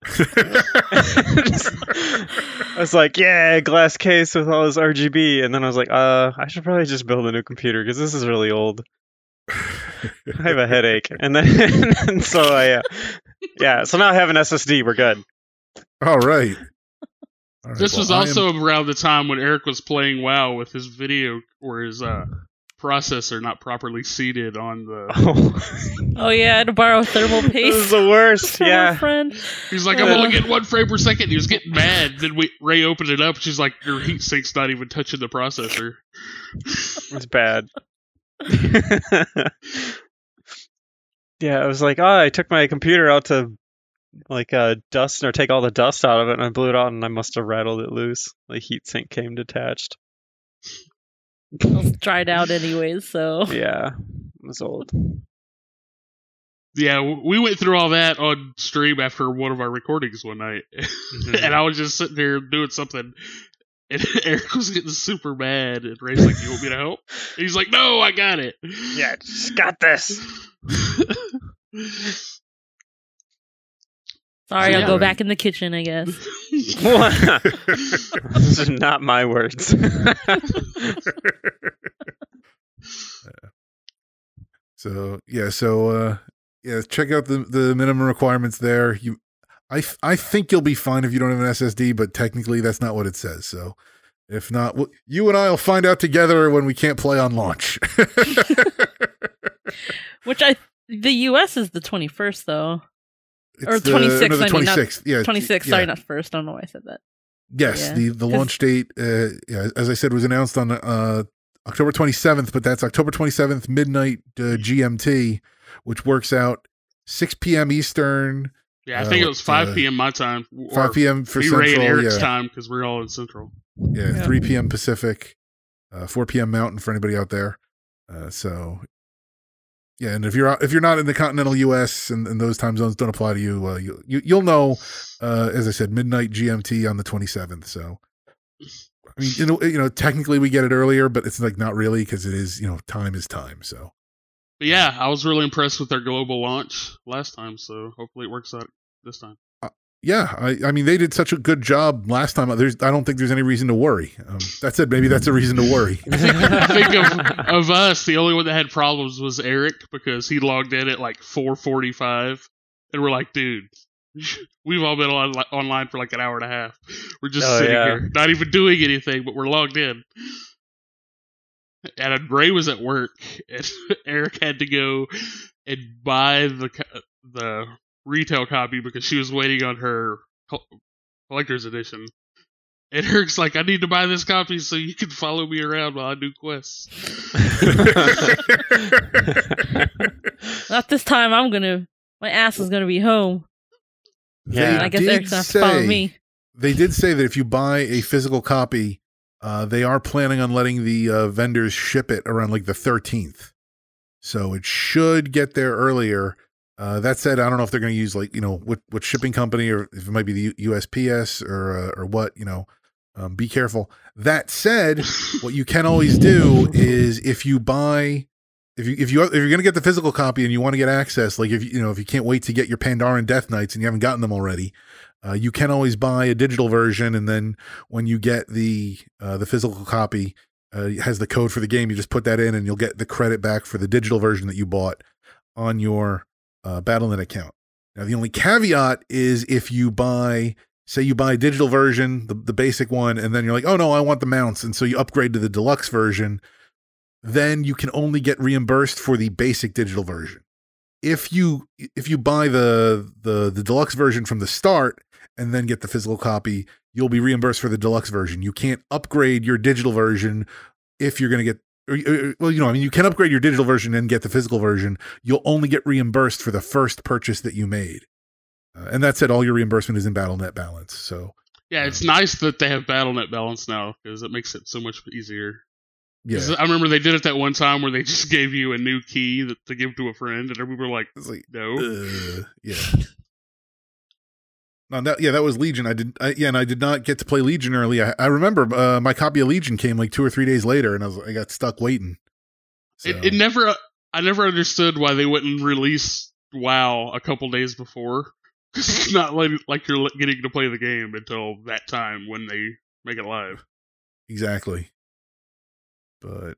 Speaker 4: I was like, yeah, glass case with all this R G B, and then I was like, uh, I should probably just build a new computer because this is really old. I have a headache, and then and so I, uh, yeah, so now I have an S S D. We're good.
Speaker 2: All right. All right,
Speaker 5: This
Speaker 2: well,
Speaker 5: was
Speaker 2: I am-
Speaker 5: also around the time when Eric was playing WoW with his video or his uh processor not properly seated on the.
Speaker 4: Oh,
Speaker 3: Oh yeah, I had to borrow thermal
Speaker 4: this
Speaker 3: paste
Speaker 4: is the worst.
Speaker 3: from
Speaker 4: Yeah.
Speaker 3: a friend.
Speaker 5: He's like, I'm
Speaker 3: Uh.
Speaker 5: only getting one frame per second. He was getting mad. Then we Ray opened it up. She's like, your heat sink's not even touching the processor.
Speaker 4: It's bad. Yeah, I was like, oh, I took my computer out to like uh, dust or take all the dust out of it, and I blew it out, and I must have rattled it loose. Like heatsink came detached.
Speaker 3: It was dried out anyways, so
Speaker 4: Yeah, it was old.
Speaker 5: Yeah, w- we went through all that on stream after one of our recordings one night.
Speaker 4: Mhm.
Speaker 5: And I was just sitting there doing something. And Eric was getting super mad. And Ray's like, you want me to help? And he's like, no, I got it.
Speaker 4: Yeah, just got this.
Speaker 3: sorry,
Speaker 5: Yeah.
Speaker 3: I'll go back in the kitchen, I guess.
Speaker 4: Those are not my words.
Speaker 2: So yeah, so uh, yeah, check out the the minimum requirements there. You, I th- I think you'll be fine if you don't have an S S D, but technically that's not what it says. So if not, well, you and I will find out together when we can't play on launch.
Speaker 3: Which I the U S is the twenty-first though.
Speaker 2: It's
Speaker 3: Or
Speaker 2: the-
Speaker 3: twenty-sixth,
Speaker 2: no, the
Speaker 3: I mean, not
Speaker 2: twenty-sixth. Yeah,
Speaker 3: twenty-sixth,
Speaker 2: yeah.
Speaker 3: sorry, not first. I don't know why I said that.
Speaker 2: Yes,
Speaker 3: Yeah.
Speaker 2: the the
Speaker 3: 'Cause-
Speaker 2: launch date, uh, yeah, as I said, was announced on uh, October twenty-seventh, but that's October twenty-seventh midnight uh, G M T, which works out six p.m. Eastern,
Speaker 5: Yeah, I
Speaker 2: Uh,
Speaker 5: think it was five
Speaker 2: uh,
Speaker 5: p.m. my time.
Speaker 2: five p.m. for
Speaker 5: me, Ray, and
Speaker 2: Central.
Speaker 5: Eric's
Speaker 2: Yeah,
Speaker 5: time because we're all in Central.
Speaker 2: yeah,
Speaker 3: Yeah.
Speaker 2: three p.m. Pacific, uh, four p.m. Mountain for anybody out there. Uh, so, yeah, and if you're out- if you're not in the continental U S and, and those time zones don't apply to you, uh, you, you you'll know. Uh, as I said, midnight G M T on the twenty-seventh. So, I mean, you know, you know, technically we get it earlier, but it's like not really because it is, you know, time is time. So,
Speaker 5: But yeah, I was really impressed with their global launch last time, so hopefully it works out this time.
Speaker 2: yeah, I, I mean, they did such a good job last time. There's, I don't think there's any reason to worry. Um, that said, maybe that's a reason to worry.
Speaker 5: I think of, of us, the only one that had problems was Eric because he logged in at like four forty-five, and we're like, dude, we've all been on, online for like an hour and a half. We're just
Speaker 4: Oh,
Speaker 5: sitting
Speaker 4: yeah.
Speaker 5: here, not even doing anything, but we're logged in. And Ray was at work, and Eric had to go and buy the co- the retail copy because she was waiting on her col- collector's edition. And Eric's like, I need to buy this copy so you can follow me around while I do quests.
Speaker 3: Not this time. I'm gonna. My ass is gonna be home.
Speaker 4: Yeah.
Speaker 2: They
Speaker 3: I guess
Speaker 2: did
Speaker 3: Eric's gonna have to follow
Speaker 2: say-
Speaker 3: me.
Speaker 2: They did say that if you buy a physical copy, uh, they are planning on letting the uh, vendors ship it around like the thirteenth. So it should get there earlier. Uh, that said, I don't know if they're going to use like, you know, what, what shipping company or if it might be the U S P S or, uh, or what, you know, um, be careful. That said, what you can always do is if you buy, if you, if you, if you're going to get the physical copy and you want to get access, like if you, you know, if you can't wait to get your Pandaren Death Knights and you haven't gotten them already, uh, you can always buy a digital version. And then when you get the, uh, the physical copy, uh, it has the code for the game. You just put that in and you'll get the credit back for the digital version that you bought on your, uh, Battle dot net account. Now, the only caveat is if you buy, say you buy a digital version, the, the basic one, and then you're like, oh no, I want the mounts. And so you upgrade to the deluxe version, then you can only get reimbursed for the basic digital version. If you, if you buy the, the, the deluxe version from the start and then get the physical copy, you'll be reimbursed for the deluxe version. You can't upgrade your digital version if you're going to get, or, or, well, you know, I mean, you can upgrade your digital version and get the physical version. You'll only get reimbursed for the first purchase that you made. Uh, and that said, all your reimbursement is in Battle dot net balance. So,
Speaker 5: Yeah, it's nice that they have Battle dot net balance now because it makes it so much easier.
Speaker 2: yeah.
Speaker 5: 'Cause I remember they did it that one time where they just gave you a new key that, to give to a friend, and everybody were like,
Speaker 2: It's like,
Speaker 5: no.
Speaker 2: uh, yeah. No, that, yeah, that was Legion. I did, I, yeah, and I did not get to play Legion early. I, I remember uh, my copy of Legion came like two or three days later, and I was, I got stuck waiting. So,
Speaker 5: It, it never. I never understood why they wouldn't release WoW a couple days before. It's not like like you're getting to play the game until that time when they make it live.
Speaker 2: exactly. But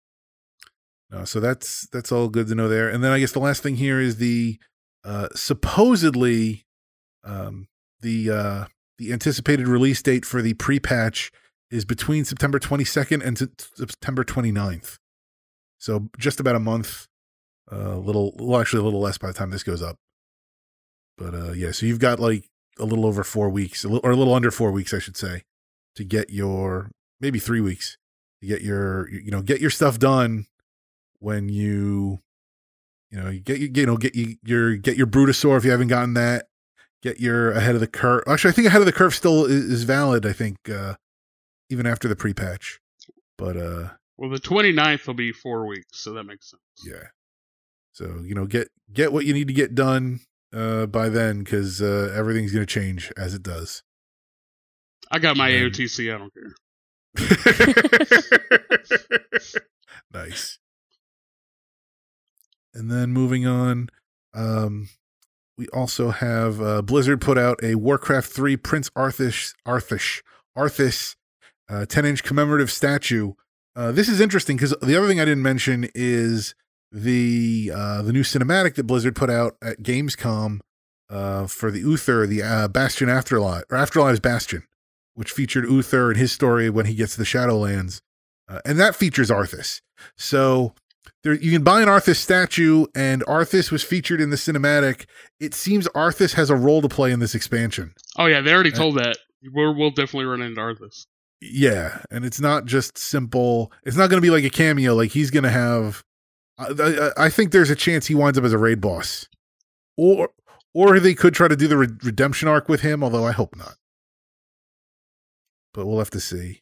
Speaker 2: no, so that's that's all good to know there. And then I guess the last thing here is the uh, supposedly um, the uh, the anticipated release date for the pre-patch is between September twenty-second and September twenty-ninth. So just about a month, a uh, little, well, actually a little less by the time this goes up. But uh, yeah, so you've got like a little over four weeks, a little, or a little under four weeks, I should say, to get your, maybe three weeks to get your, you know, get your stuff done when you, you know, you get, you, you know, get you, your, get your Brutosaur if you haven't gotten that, get your ahead of the curve. Actually, I think ahead of the curve still is, is valid, I think, uh, even after the pre-patch. But, uh,
Speaker 5: well, the twenty-ninth will be four weeks, so that makes sense.
Speaker 2: Yeah. So, you know, get, get what you need to get done, uh, by then, because, uh, everything's going to change as it does.
Speaker 5: I got my
Speaker 2: And,
Speaker 5: A O T C, I don't care.
Speaker 2: Nice. And then moving on, um, we also have uh, Blizzard put out a Warcraft three Prince Arthas Arthas Arthas uh, ten inch commemorative statue. Uh, this is interesting because the other thing I didn't mention is the uh, the new cinematic that Blizzard put out at Gamescom uh, for the Uther, the uh, Bastion Afterlife, or Afterlife's Bastion, which featured Uther and his story when he gets to the Shadowlands. Uh, and that features Arthas. So there, you can buy an Arthas statue, and Arthas was featured in the cinematic. It seems Arthas has a role to play in this expansion.
Speaker 5: Oh, yeah, they already
Speaker 2: Uh,
Speaker 5: told that. We're, we'll definitely run into Arthas.
Speaker 2: Yeah, and it's not just simple. It's not going to be like a cameo. Like he's going to have. I, I, I think there's a chance he winds up as a raid boss, or or they could try to do the re- redemption arc with him. Although I hope not. But we'll have to see.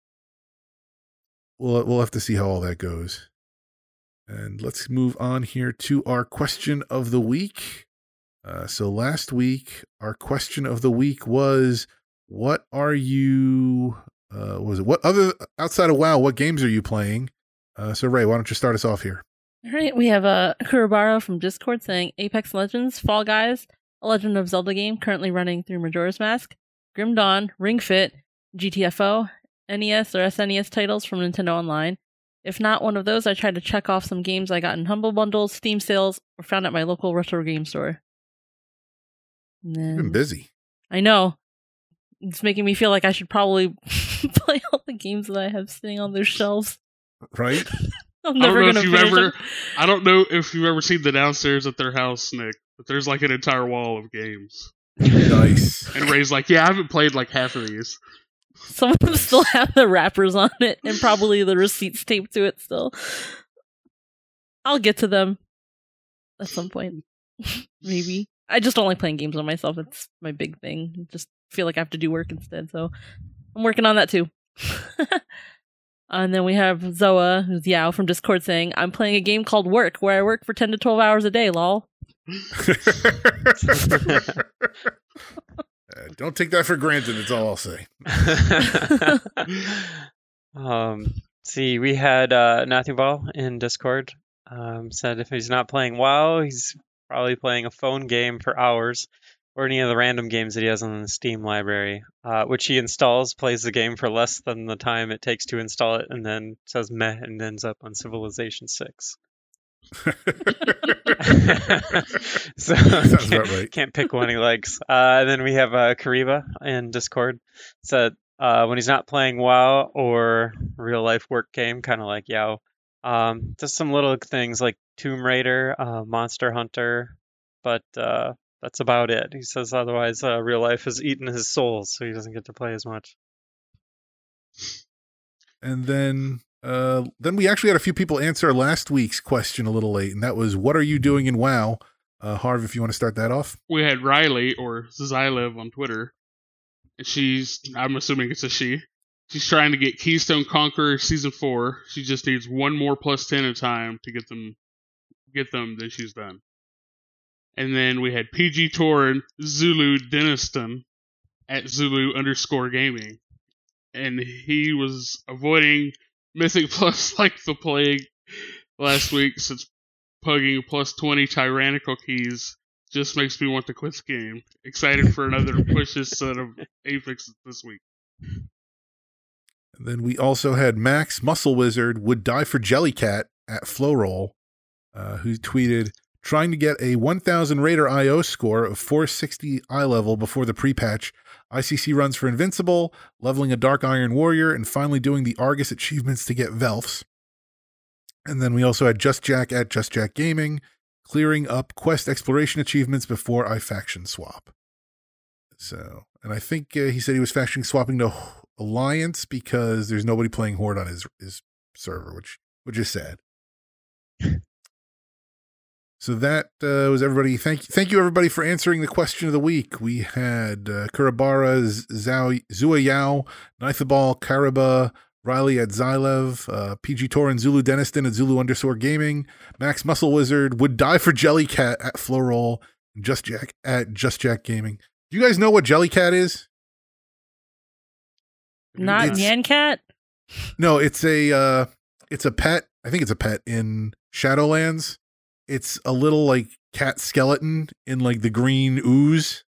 Speaker 2: We'll we'll have to see how all that goes. And let's move on here to our question of the week. Uh, so last week, our question of the week was, "What are you?" Uh, was it what other outside of WoW? What games are you playing? Uh, so Ray, why don't you start us off here?
Speaker 3: All right, we have a uh, Kurabaro from Discord saying Apex Legends, Fall Guys, a Legend of Zelda game currently running through Majora's Mask, Grim Dawn, Ring Fit, G T F O, N E S or S N E S titles from Nintendo Online. If not one of those, I tried to check off some games I got in Humble Bundles, Steam sales, or found at my local retro game store. And then,
Speaker 2: You've been busy.
Speaker 3: I know. It's making me feel like I should probably play all the games that I have sitting on their shelves.
Speaker 2: Right?
Speaker 3: I'm
Speaker 5: I don't
Speaker 3: never
Speaker 5: know
Speaker 3: gonna
Speaker 5: if you've
Speaker 3: finish
Speaker 5: ever.
Speaker 3: them.
Speaker 5: I don't know if you've ever seen the downstairs at their house, Nick, but there's like an entire wall of games.
Speaker 2: Nice.
Speaker 5: And Ray's like, "Yeah, I haven't played like half of these."
Speaker 3: Some of them still have the wrappers on it and probably the receipts taped to it still. I'll get to them at some point. Maybe. I just don't like playing games on myself. It's my big thing. I just feel like I have to do work instead. So I'm working on that too. And then we have Zoa, who's Yao from Discord, saying, I'm playing a game called Work, where I work for ten to twelve hours a day, lol.
Speaker 2: Uh, don't take that for granted. That's all I'll say.
Speaker 4: um, see, we had uh, Matthew Ball in Discord um, said if he's not playing WoW, he's probably playing a phone game for hours, or any of the random games that he has on the Steam library, uh, which he installs, plays the game for less than the time it takes to install it, and then says meh and ends up on Civilization six. So
Speaker 2: Sounds
Speaker 4: can't,
Speaker 2: about right.
Speaker 4: can't pick one he likes. Uh, and then we have uh, Kariba in Discord said uh, when he's not playing WoW or real life work game, kind of like Yao, um, just some little things like Tomb Raider, uh, Monster Hunter, but uh, that's about it. He says otherwise, uh, real life has eaten his soul, so he doesn't get to play as much.
Speaker 2: And then uh, then we actually had a few people answer last week's question a little late, and that was, what are you doing in WoW? Uh, Harv, if you want to start that off.
Speaker 5: We had Riley, or Zylev on Twitter, and she's, I'm assuming it's a she, she's trying to get Keystone Conqueror Season four. She just needs one more plus ten in time to get them, get them, then she's done. And then we had P G Torn Zulu Deniston at Zulu underscore gaming. And he was avoiding Mythic Plus like the plague last week, since pugging plus twenty tyrannical keys just makes me want to quit the game. Excited for another pushes set of Apex this week.
Speaker 2: And then we also had Max Muscle Wizard would die for Jellycat at Flowroll, uh, who tweeted, trying to get a one thousand Raider I O score of four sixty eye level before the pre-patch. I C C runs for Invincible, leveling a Dark Iron Warrior, and finally doing the Argus achievements to get Velfs. And then we also had Just Jack at Just Jack Gaming, clearing up quest exploration achievements before I faction swap. So, and I think uh, he said he was faction swapping to Alliance because there's nobody playing Horde on his his server, which which is sad. So that uh, was everybody. Thank thank you everybody for answering the question of the week. We had uh, Kurabara, Zhao, Zua Yao, Nithabal, Karaba, Riley at Xylev, uh, P G Torin, Zulu Deniston at Zulu underscore gaming, Max Muscle Wizard, Would Die for Jellycat at Flowroll, and Just Jack at Just Jack Gaming. Do you guys know what Jellycat is?
Speaker 3: Not
Speaker 2: It's-
Speaker 3: Nyancat?
Speaker 2: No, it's a uh, it's a pet. I think it's a pet in Shadowlands. It's a little like cat skeleton in like the green ooze.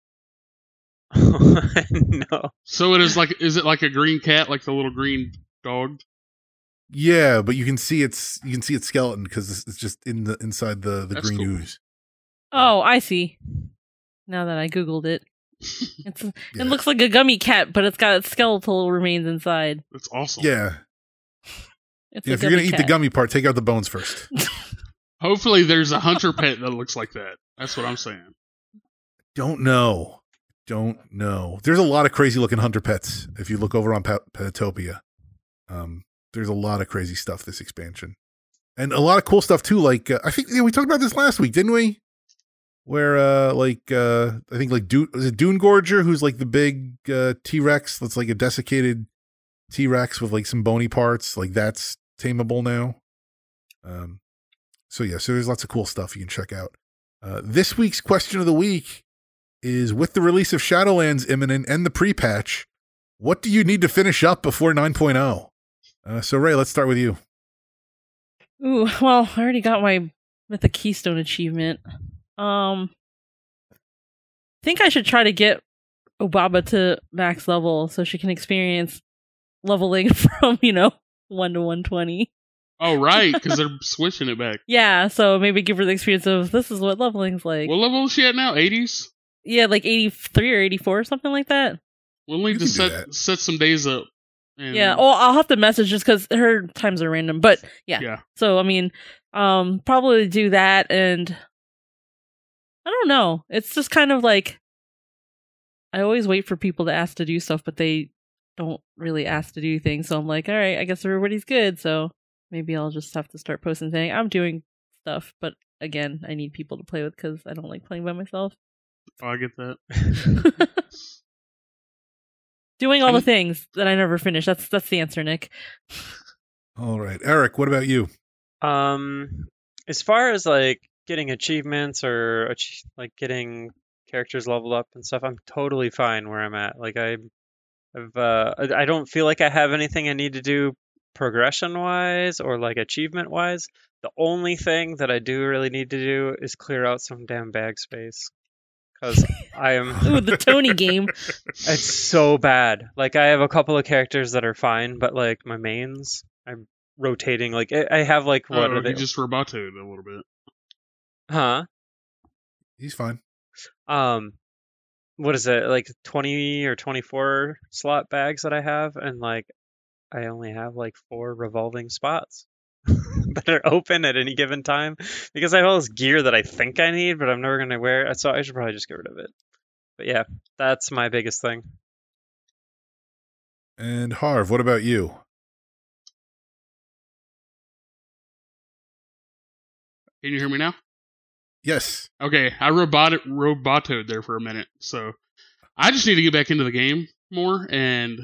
Speaker 4: No.
Speaker 5: So it is like, is it like a green cat, like the little green dog?
Speaker 2: Yeah, but you can see its you can see its skeleton because it's, it's just in the inside the the
Speaker 5: That's
Speaker 2: green
Speaker 5: cool.
Speaker 2: ooze.
Speaker 3: Oh, I see. Now that I Googled it. It's
Speaker 2: Yeah.
Speaker 3: It looks like a gummy cat, but it's got its skeletal remains inside.
Speaker 5: That's awesome.
Speaker 2: Yeah,
Speaker 3: It's
Speaker 2: yeah
Speaker 3: a
Speaker 2: if you're gonna
Speaker 3: gummy
Speaker 2: eat the
Speaker 3: cat.
Speaker 2: gummy part, take out the bones first.
Speaker 5: Hopefully there's a hunter pet that looks like that. That's what I'm saying.
Speaker 2: Don't know. Don't know. There's a lot of crazy looking hunter pets if you look over on Pet- Petopia. Um, there's a lot of crazy stuff this expansion, and a lot of cool stuff too. Like uh, I think yeah, we talked about this last week, didn't we? Where uh, like uh, I think like Dune, was it Dune Gorger, who's like the big uh, T Rex that's like a desiccated T Rex with like some bony parts. Like that's tameable now. Um, so yeah, so there's lots of cool stuff you can check out. Uh, this week's question of the week is: with the release of Shadowlands imminent and the pre-patch, what do you need to finish up before nine point oh? Uh, so Ray, let's start with you.
Speaker 3: Ooh, well, I already got my Mythic Keystone achievement. Um, I think I should try to get Obaba to max level so she can experience leveling from, you know, one to one twenty.
Speaker 5: Oh, right, because they're switching it back.
Speaker 3: Yeah, so maybe give her the experience of this is what leveling's like.
Speaker 5: What level is she at now? eighties?
Speaker 3: Yeah, like eighty-three or eighty-four or something like that.
Speaker 5: We'll need
Speaker 2: You
Speaker 5: to
Speaker 2: can do
Speaker 5: set
Speaker 2: that.
Speaker 5: set some days up. And,
Speaker 3: Yeah, well, I'll have to message just because her times are random. But yeah.
Speaker 5: yeah.
Speaker 3: So, I mean, um, probably do that. And I don't know. It's just kind of like I always wait for people to ask to do stuff, but they don't really ask to do things. So I'm like, all right, I guess everybody's good. So maybe I'll just have to start posting saying I'm doing stuff. But again, I need people to play with because I don't like playing by myself.
Speaker 5: Oh, I get that.
Speaker 3: Doing all the
Speaker 5: And-
Speaker 3: things that I never finish. That's that's the answer, Nick.
Speaker 2: All right, Eric, what about you?
Speaker 4: Um, as far as like getting achievements or ach- like getting characters leveled up and stuff, I'm totally fine where I'm at. Like I, I've, uh, I I don't feel like I have anything I need to do progression wise or like achievement wise. The only thing that I do really need to do is clear out some damn bag space because I am.
Speaker 3: Ooh, the Tony game.
Speaker 4: It's so bad. Like I have a couple of characters that are fine, but like my mains, I'm rotating. Like I I have like what
Speaker 5: oh,
Speaker 4: are they?
Speaker 5: you just robotoed a little bit.
Speaker 4: Huh?
Speaker 2: He's fine.
Speaker 4: Um, what is it? Like twenty or twenty-four slot bags that I have, and like I only have like four revolving spots that are open at any given time because I have all this gear that I think I need, but I'm never gonna wear. So I should probably just get rid of it. But yeah, that's my biggest thing.
Speaker 2: And Harv, what about you?
Speaker 5: Can you hear me now?
Speaker 2: Yes.
Speaker 5: Okay, I robot robotoed there for a minute, so I just need to get back into the game more, and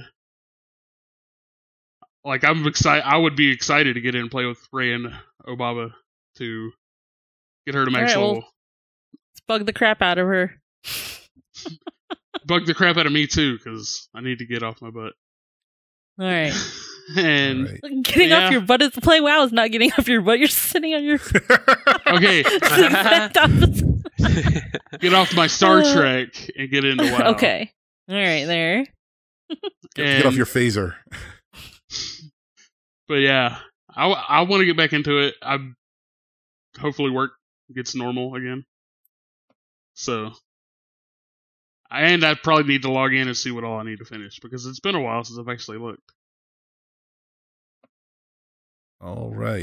Speaker 5: like I'm excited. I would be excited to get in and play with Ray and Obaba to get her to max
Speaker 3: All right, well-
Speaker 5: level.
Speaker 3: Let's bug the crap out of her.
Speaker 5: Bug the crap out of me too, because I need to get off my butt.
Speaker 3: All right.
Speaker 5: and
Speaker 2: All right.
Speaker 3: Getting
Speaker 5: Yeah.
Speaker 3: off your butt is playing WoW is not getting off your butt. You're sitting on your
Speaker 5: okay,
Speaker 3: It's the exact opposite.
Speaker 5: get off my Star
Speaker 3: Uh,
Speaker 5: Trek and get into WoW.
Speaker 3: Okay. All right, there.
Speaker 2: Get off
Speaker 5: And-
Speaker 2: your phaser.
Speaker 5: But yeah, I, I want to get back into it. I hopefully work gets normal again. So, and I probably need to log in and see what all I need to finish because it's been a while since I've actually looked.
Speaker 2: All right.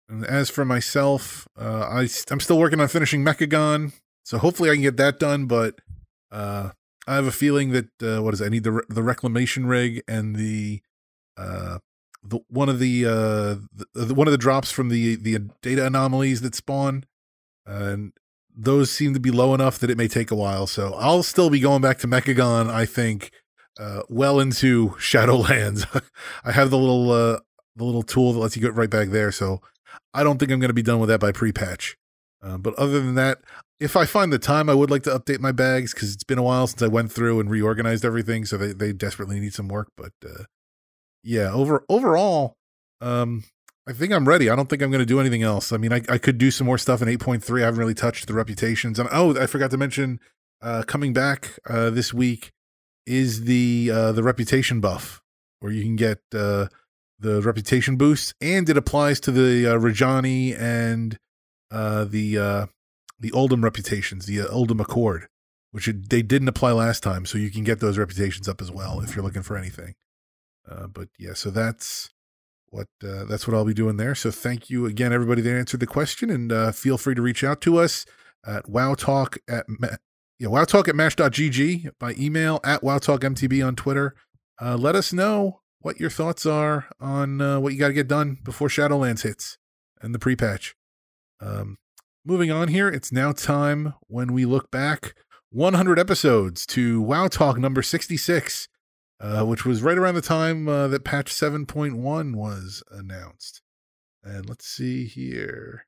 Speaker 2: And as for myself, uh, I, I'm still working on finishing Mechagon, so hopefully I can get that done, but uh, I have a feeling that, uh, what is it? I need the the reclamation rig and the, uh, the one of the, uh, the, the one of the drops from the, the data anomalies that spawn, and those seem to be low enough that it may take a while, so I'll still be going back to Mechagon, I think, uh, well into Shadowlands. I have the little, uh, the little tool that lets you get right back there, so I don't think I'm going to be done with that by pre-patch. Uh, but other than that, if I find the time, I would like to update my bags because it's been a while since I went through and reorganized everything, so they, they desperately need some work. But uh, yeah, over overall, um, I think I'm ready. I don't think I'm going to do anything else. I mean, I, I could do some more stuff in eight point three. I haven't really touched the reputations. And oh, I forgot to mention, uh, coming back uh, this week is the uh, the reputation buff, where you can get uh, the reputation boosts, and it applies to the uh, Rajani and uh, the uh, the Oldham reputations, the uh, Oldham Accord, which it, they didn't apply last time, so you can get those reputations up as well if you're looking for anything. Uh, but yeah, so that's what uh, that's what I'll be doing there. So thank you again, everybody that answered the question, and uh, feel free to reach out to us at wowtalk at yeah wowtalk at mash dot g g, by email, at wowtalkmtb on Twitter. Uh, let us know what your thoughts are on uh, what you got to get done before Shadowlands hits and the pre-patch. Um, moving on here, it's now time when we look back one hundred episodes to WoW Talk number sixty-six, uh, which was right around the time uh, that patch seven point one was announced. And let's see here.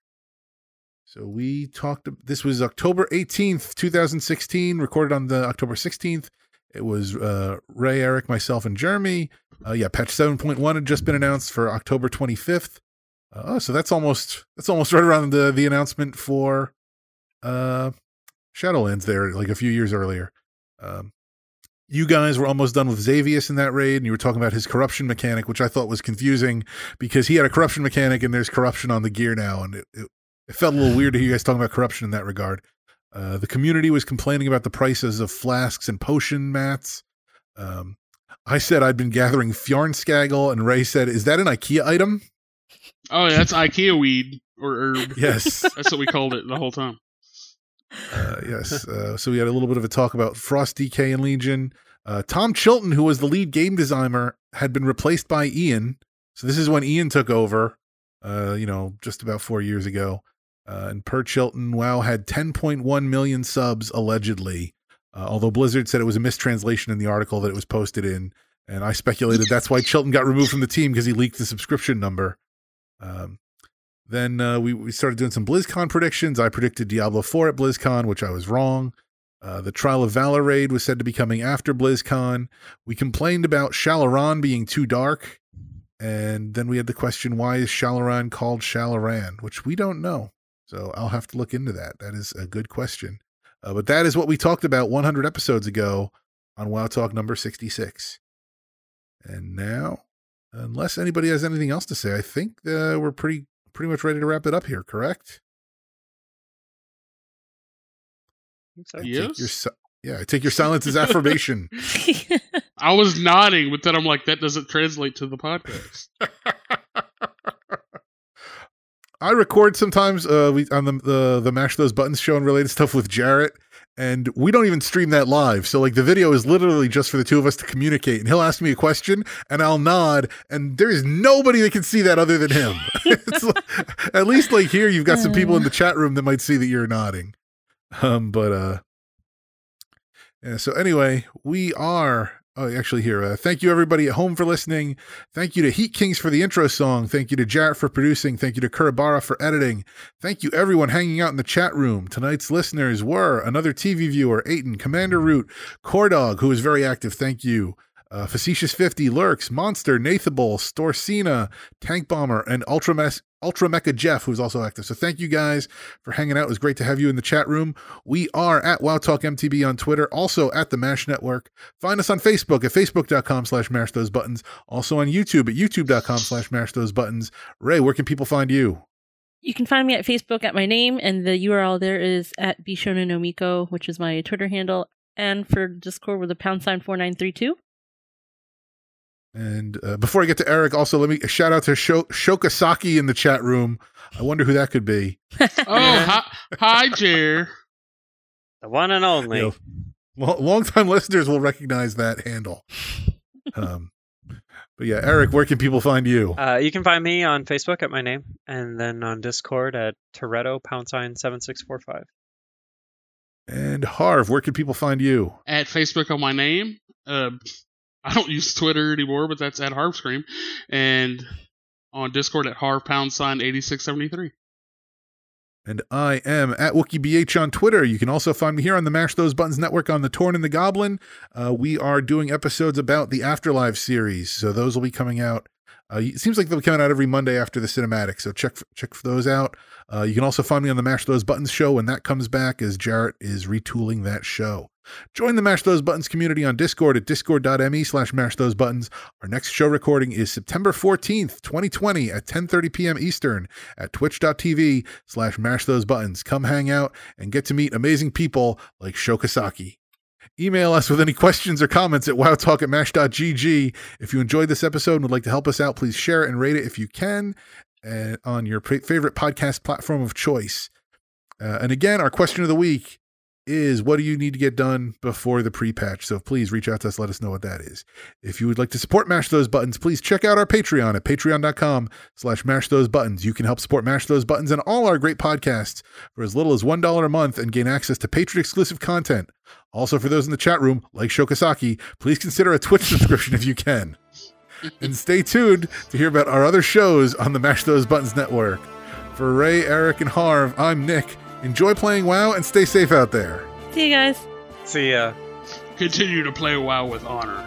Speaker 2: So we talked, this was October eighteenth, twenty sixteen, recorded on the October sixteenth. It was uh, Ray, Eric, myself, and Jeremy. Uh, yeah, patch seven point one had just been announced for October twenty-fifth. Uh, oh, so that's almost that's almost right around the the announcement for uh, Shadowlands there, like a few years earlier. Um, you guys were almost done with Xavius in that raid, and you were talking about his corruption mechanic, which I thought was confusing because he had a corruption mechanic and there's corruption on the gear now, and it, it, it felt a little weird to hear you guys talking about corruption in that regard. Uh, the community was complaining about the prices of flasks and potion mats. Um, I said I'd been gathering Fjornskagel, and Ray said, "Is that an IKEA item?"
Speaker 5: Oh, yeah, that's IKEA weed or herb.
Speaker 2: Yes,
Speaker 5: That's what we called it the whole time.
Speaker 2: Uh, yes. Uh, so we had a little bit of a talk about Frost D K and Legion. Uh, Tom Chilton, who was the lead game designer, had been replaced by Ian. So this is when Ian took over, uh, you know, just about four years ago. Uh, and per Chilton, WoW had ten point one million subs, allegedly. Uh, although Blizzard said it was a mistranslation in the article that it was posted in. And I speculated that's why Chilton got removed from the team, because he leaked the subscription number. Um, then uh, we, we started doing some BlizzCon predictions. I predicted Diablo four at BlizzCon, which I was wrong. Uh, the Trial of Valor raid was said to be coming after BlizzCon. We complained about Shalaran being too dark. And then we had the question, why is Shalaran called Shalaran? Which we don't know. So I'll have to look into that. That is a good question. Uh, but that is what we talked about one hundred episodes ago on WoW Talk number sixty-six. And now, unless anybody has anything else to say, I think uh, we're pretty pretty much ready to wrap it up here, correct? I
Speaker 5: Yes.
Speaker 2: take your, si- yeah, I take your silence as affirmation.
Speaker 5: I was nodding, but then I'm like, that doesn't translate to the podcast.
Speaker 2: I record sometimes uh, we on the, the the Mash Those Buttons show and related stuff with Jarrett, and we don't even stream that live. So like the video is literally just for the two of us to communicate, and he'll ask me a question, and I'll nod, and there is nobody that can see that other than him. It's like, at least like here, you've got some people in the chat room that might see that you're nodding. Um, but uh, yeah. So anyway, we are. Oh, actually, here. Uh, thank you, everybody at home, for listening. Thank you to Heat Kings for the intro song. Thank you to Jarrett for producing. Thank you to Kurabara for editing. Thank you, everyone hanging out in the chat room. Tonight's listeners were another T V viewer, Aiton, Commander Root, Cordog, who was very active. Thank you. Uh, Facetious fifty, Lurks, Monster, Nathable, Storsina, Tank Bomber, and Ultra, Mes- Ultra Mecha Jeff, who's also active. So thank you guys for hanging out. It was great to have you in the chat room. We are at WoWTalkMTB on Twitter, also at the MASH Network. Find us on Facebook at facebook.com slash mash those buttons. Also on YouTube at youtube.com slash mash those buttons. Ray, where can people find you?
Speaker 3: You can find me at Facebook at my name, and the U R L there is at Bishonanomiko, which is my Twitter handle. And for Discord with the pound sign four nine three two.
Speaker 2: And uh, before I get to Eric, also let me a shout out to Sho- Shokasaki in the chat room. I wonder who that could be.
Speaker 5: Oh, hi, hi, Jer.
Speaker 4: The one and only.
Speaker 2: You know, well, longtime listeners will recognize that handle. Um, but yeah, Eric, where can people find you?
Speaker 4: Uh, you can find me on Facebook at my name, and then on Discord at Toretto pound sign seven six four five.
Speaker 2: And Harv, where can people find you?
Speaker 5: At Facebook on my name. Uh, I don't use Twitter anymore, but that's at Harv Scream. And on Discord at Harv pound sign eighty-six seventy-three.
Speaker 2: And I am at WookieBH on Twitter. You can also find me here on the Mash Those Buttons Network on The Torn and the Goblin. Uh, we are doing episodes about the Afterlife series, so those will be coming out. Uh, it seems like they'll be coming out every Monday after the cinematic, so check check those out. Uh, you can also find me on the Mash Those Buttons show when that comes back, as Jarrett is retooling that show. Join the Mash Those Buttons community on Discord at discord.me slash mash those buttons. Our next show recording is September fourteenth, twenty twenty at ten thirty p.m. Eastern at twitch.tv slash mash those buttons. Come hang out and get to meet amazing people like Shokasaki. Email us with any questions or comments at wowtalk at mash dot g g. If you enjoyed this episode and would like to help us out, please share it and rate it if you can uh, on your p- favorite podcast platform of choice. Uh, and again, our question of the week is, what do you need to get done before the pre-patch? So please reach out to us, let us know what that is. If you would like to support Mash Those Buttons, please check out our Patreon at patreon.com slash mash those buttons. You can help support Mash Those Buttons and all our great podcasts for as little as one dollar a month and gain access to Patreon-exclusive content. Also, for those in the chat room, like Shokasaki, please consider a Twitch subscription if you can. And stay tuned to hear about our other shows on the Mash Those Buttons network. For Ray, Eric, and Harv, I'm Nick. Enjoy playing WoW and stay safe out there.
Speaker 3: See you guys.
Speaker 4: See ya.
Speaker 5: Continue to play WoW with honor.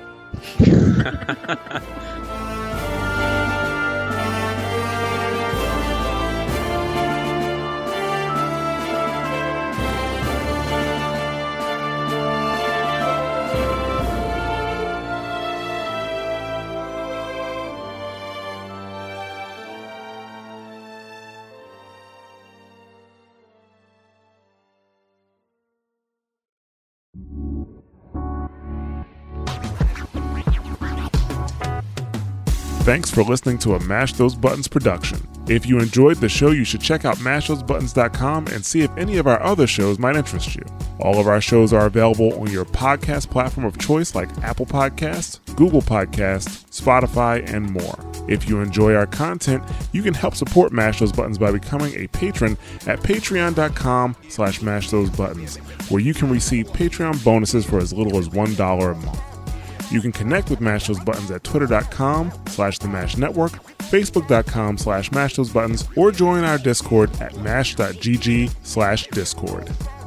Speaker 1: Thanks for listening to a Mash Those Buttons production. If you enjoyed the show, you should check out mash those buttons dot com and see if any of our other shows might interest you. All of our shows are available on your podcast platform of choice like Apple Podcasts, Google Podcasts, Spotify, and more. If you enjoy our content, you can help support Mash Those Buttons by becoming a patron at patreon.com slash mash those buttons, where you can receive Patreon bonuses for as little as one dollar a month. You can connect with Mash Those Buttons at twitter.com slash the Mash Network, facebook.com slash mash those buttons, or join our Discord at mash.gg slash discord.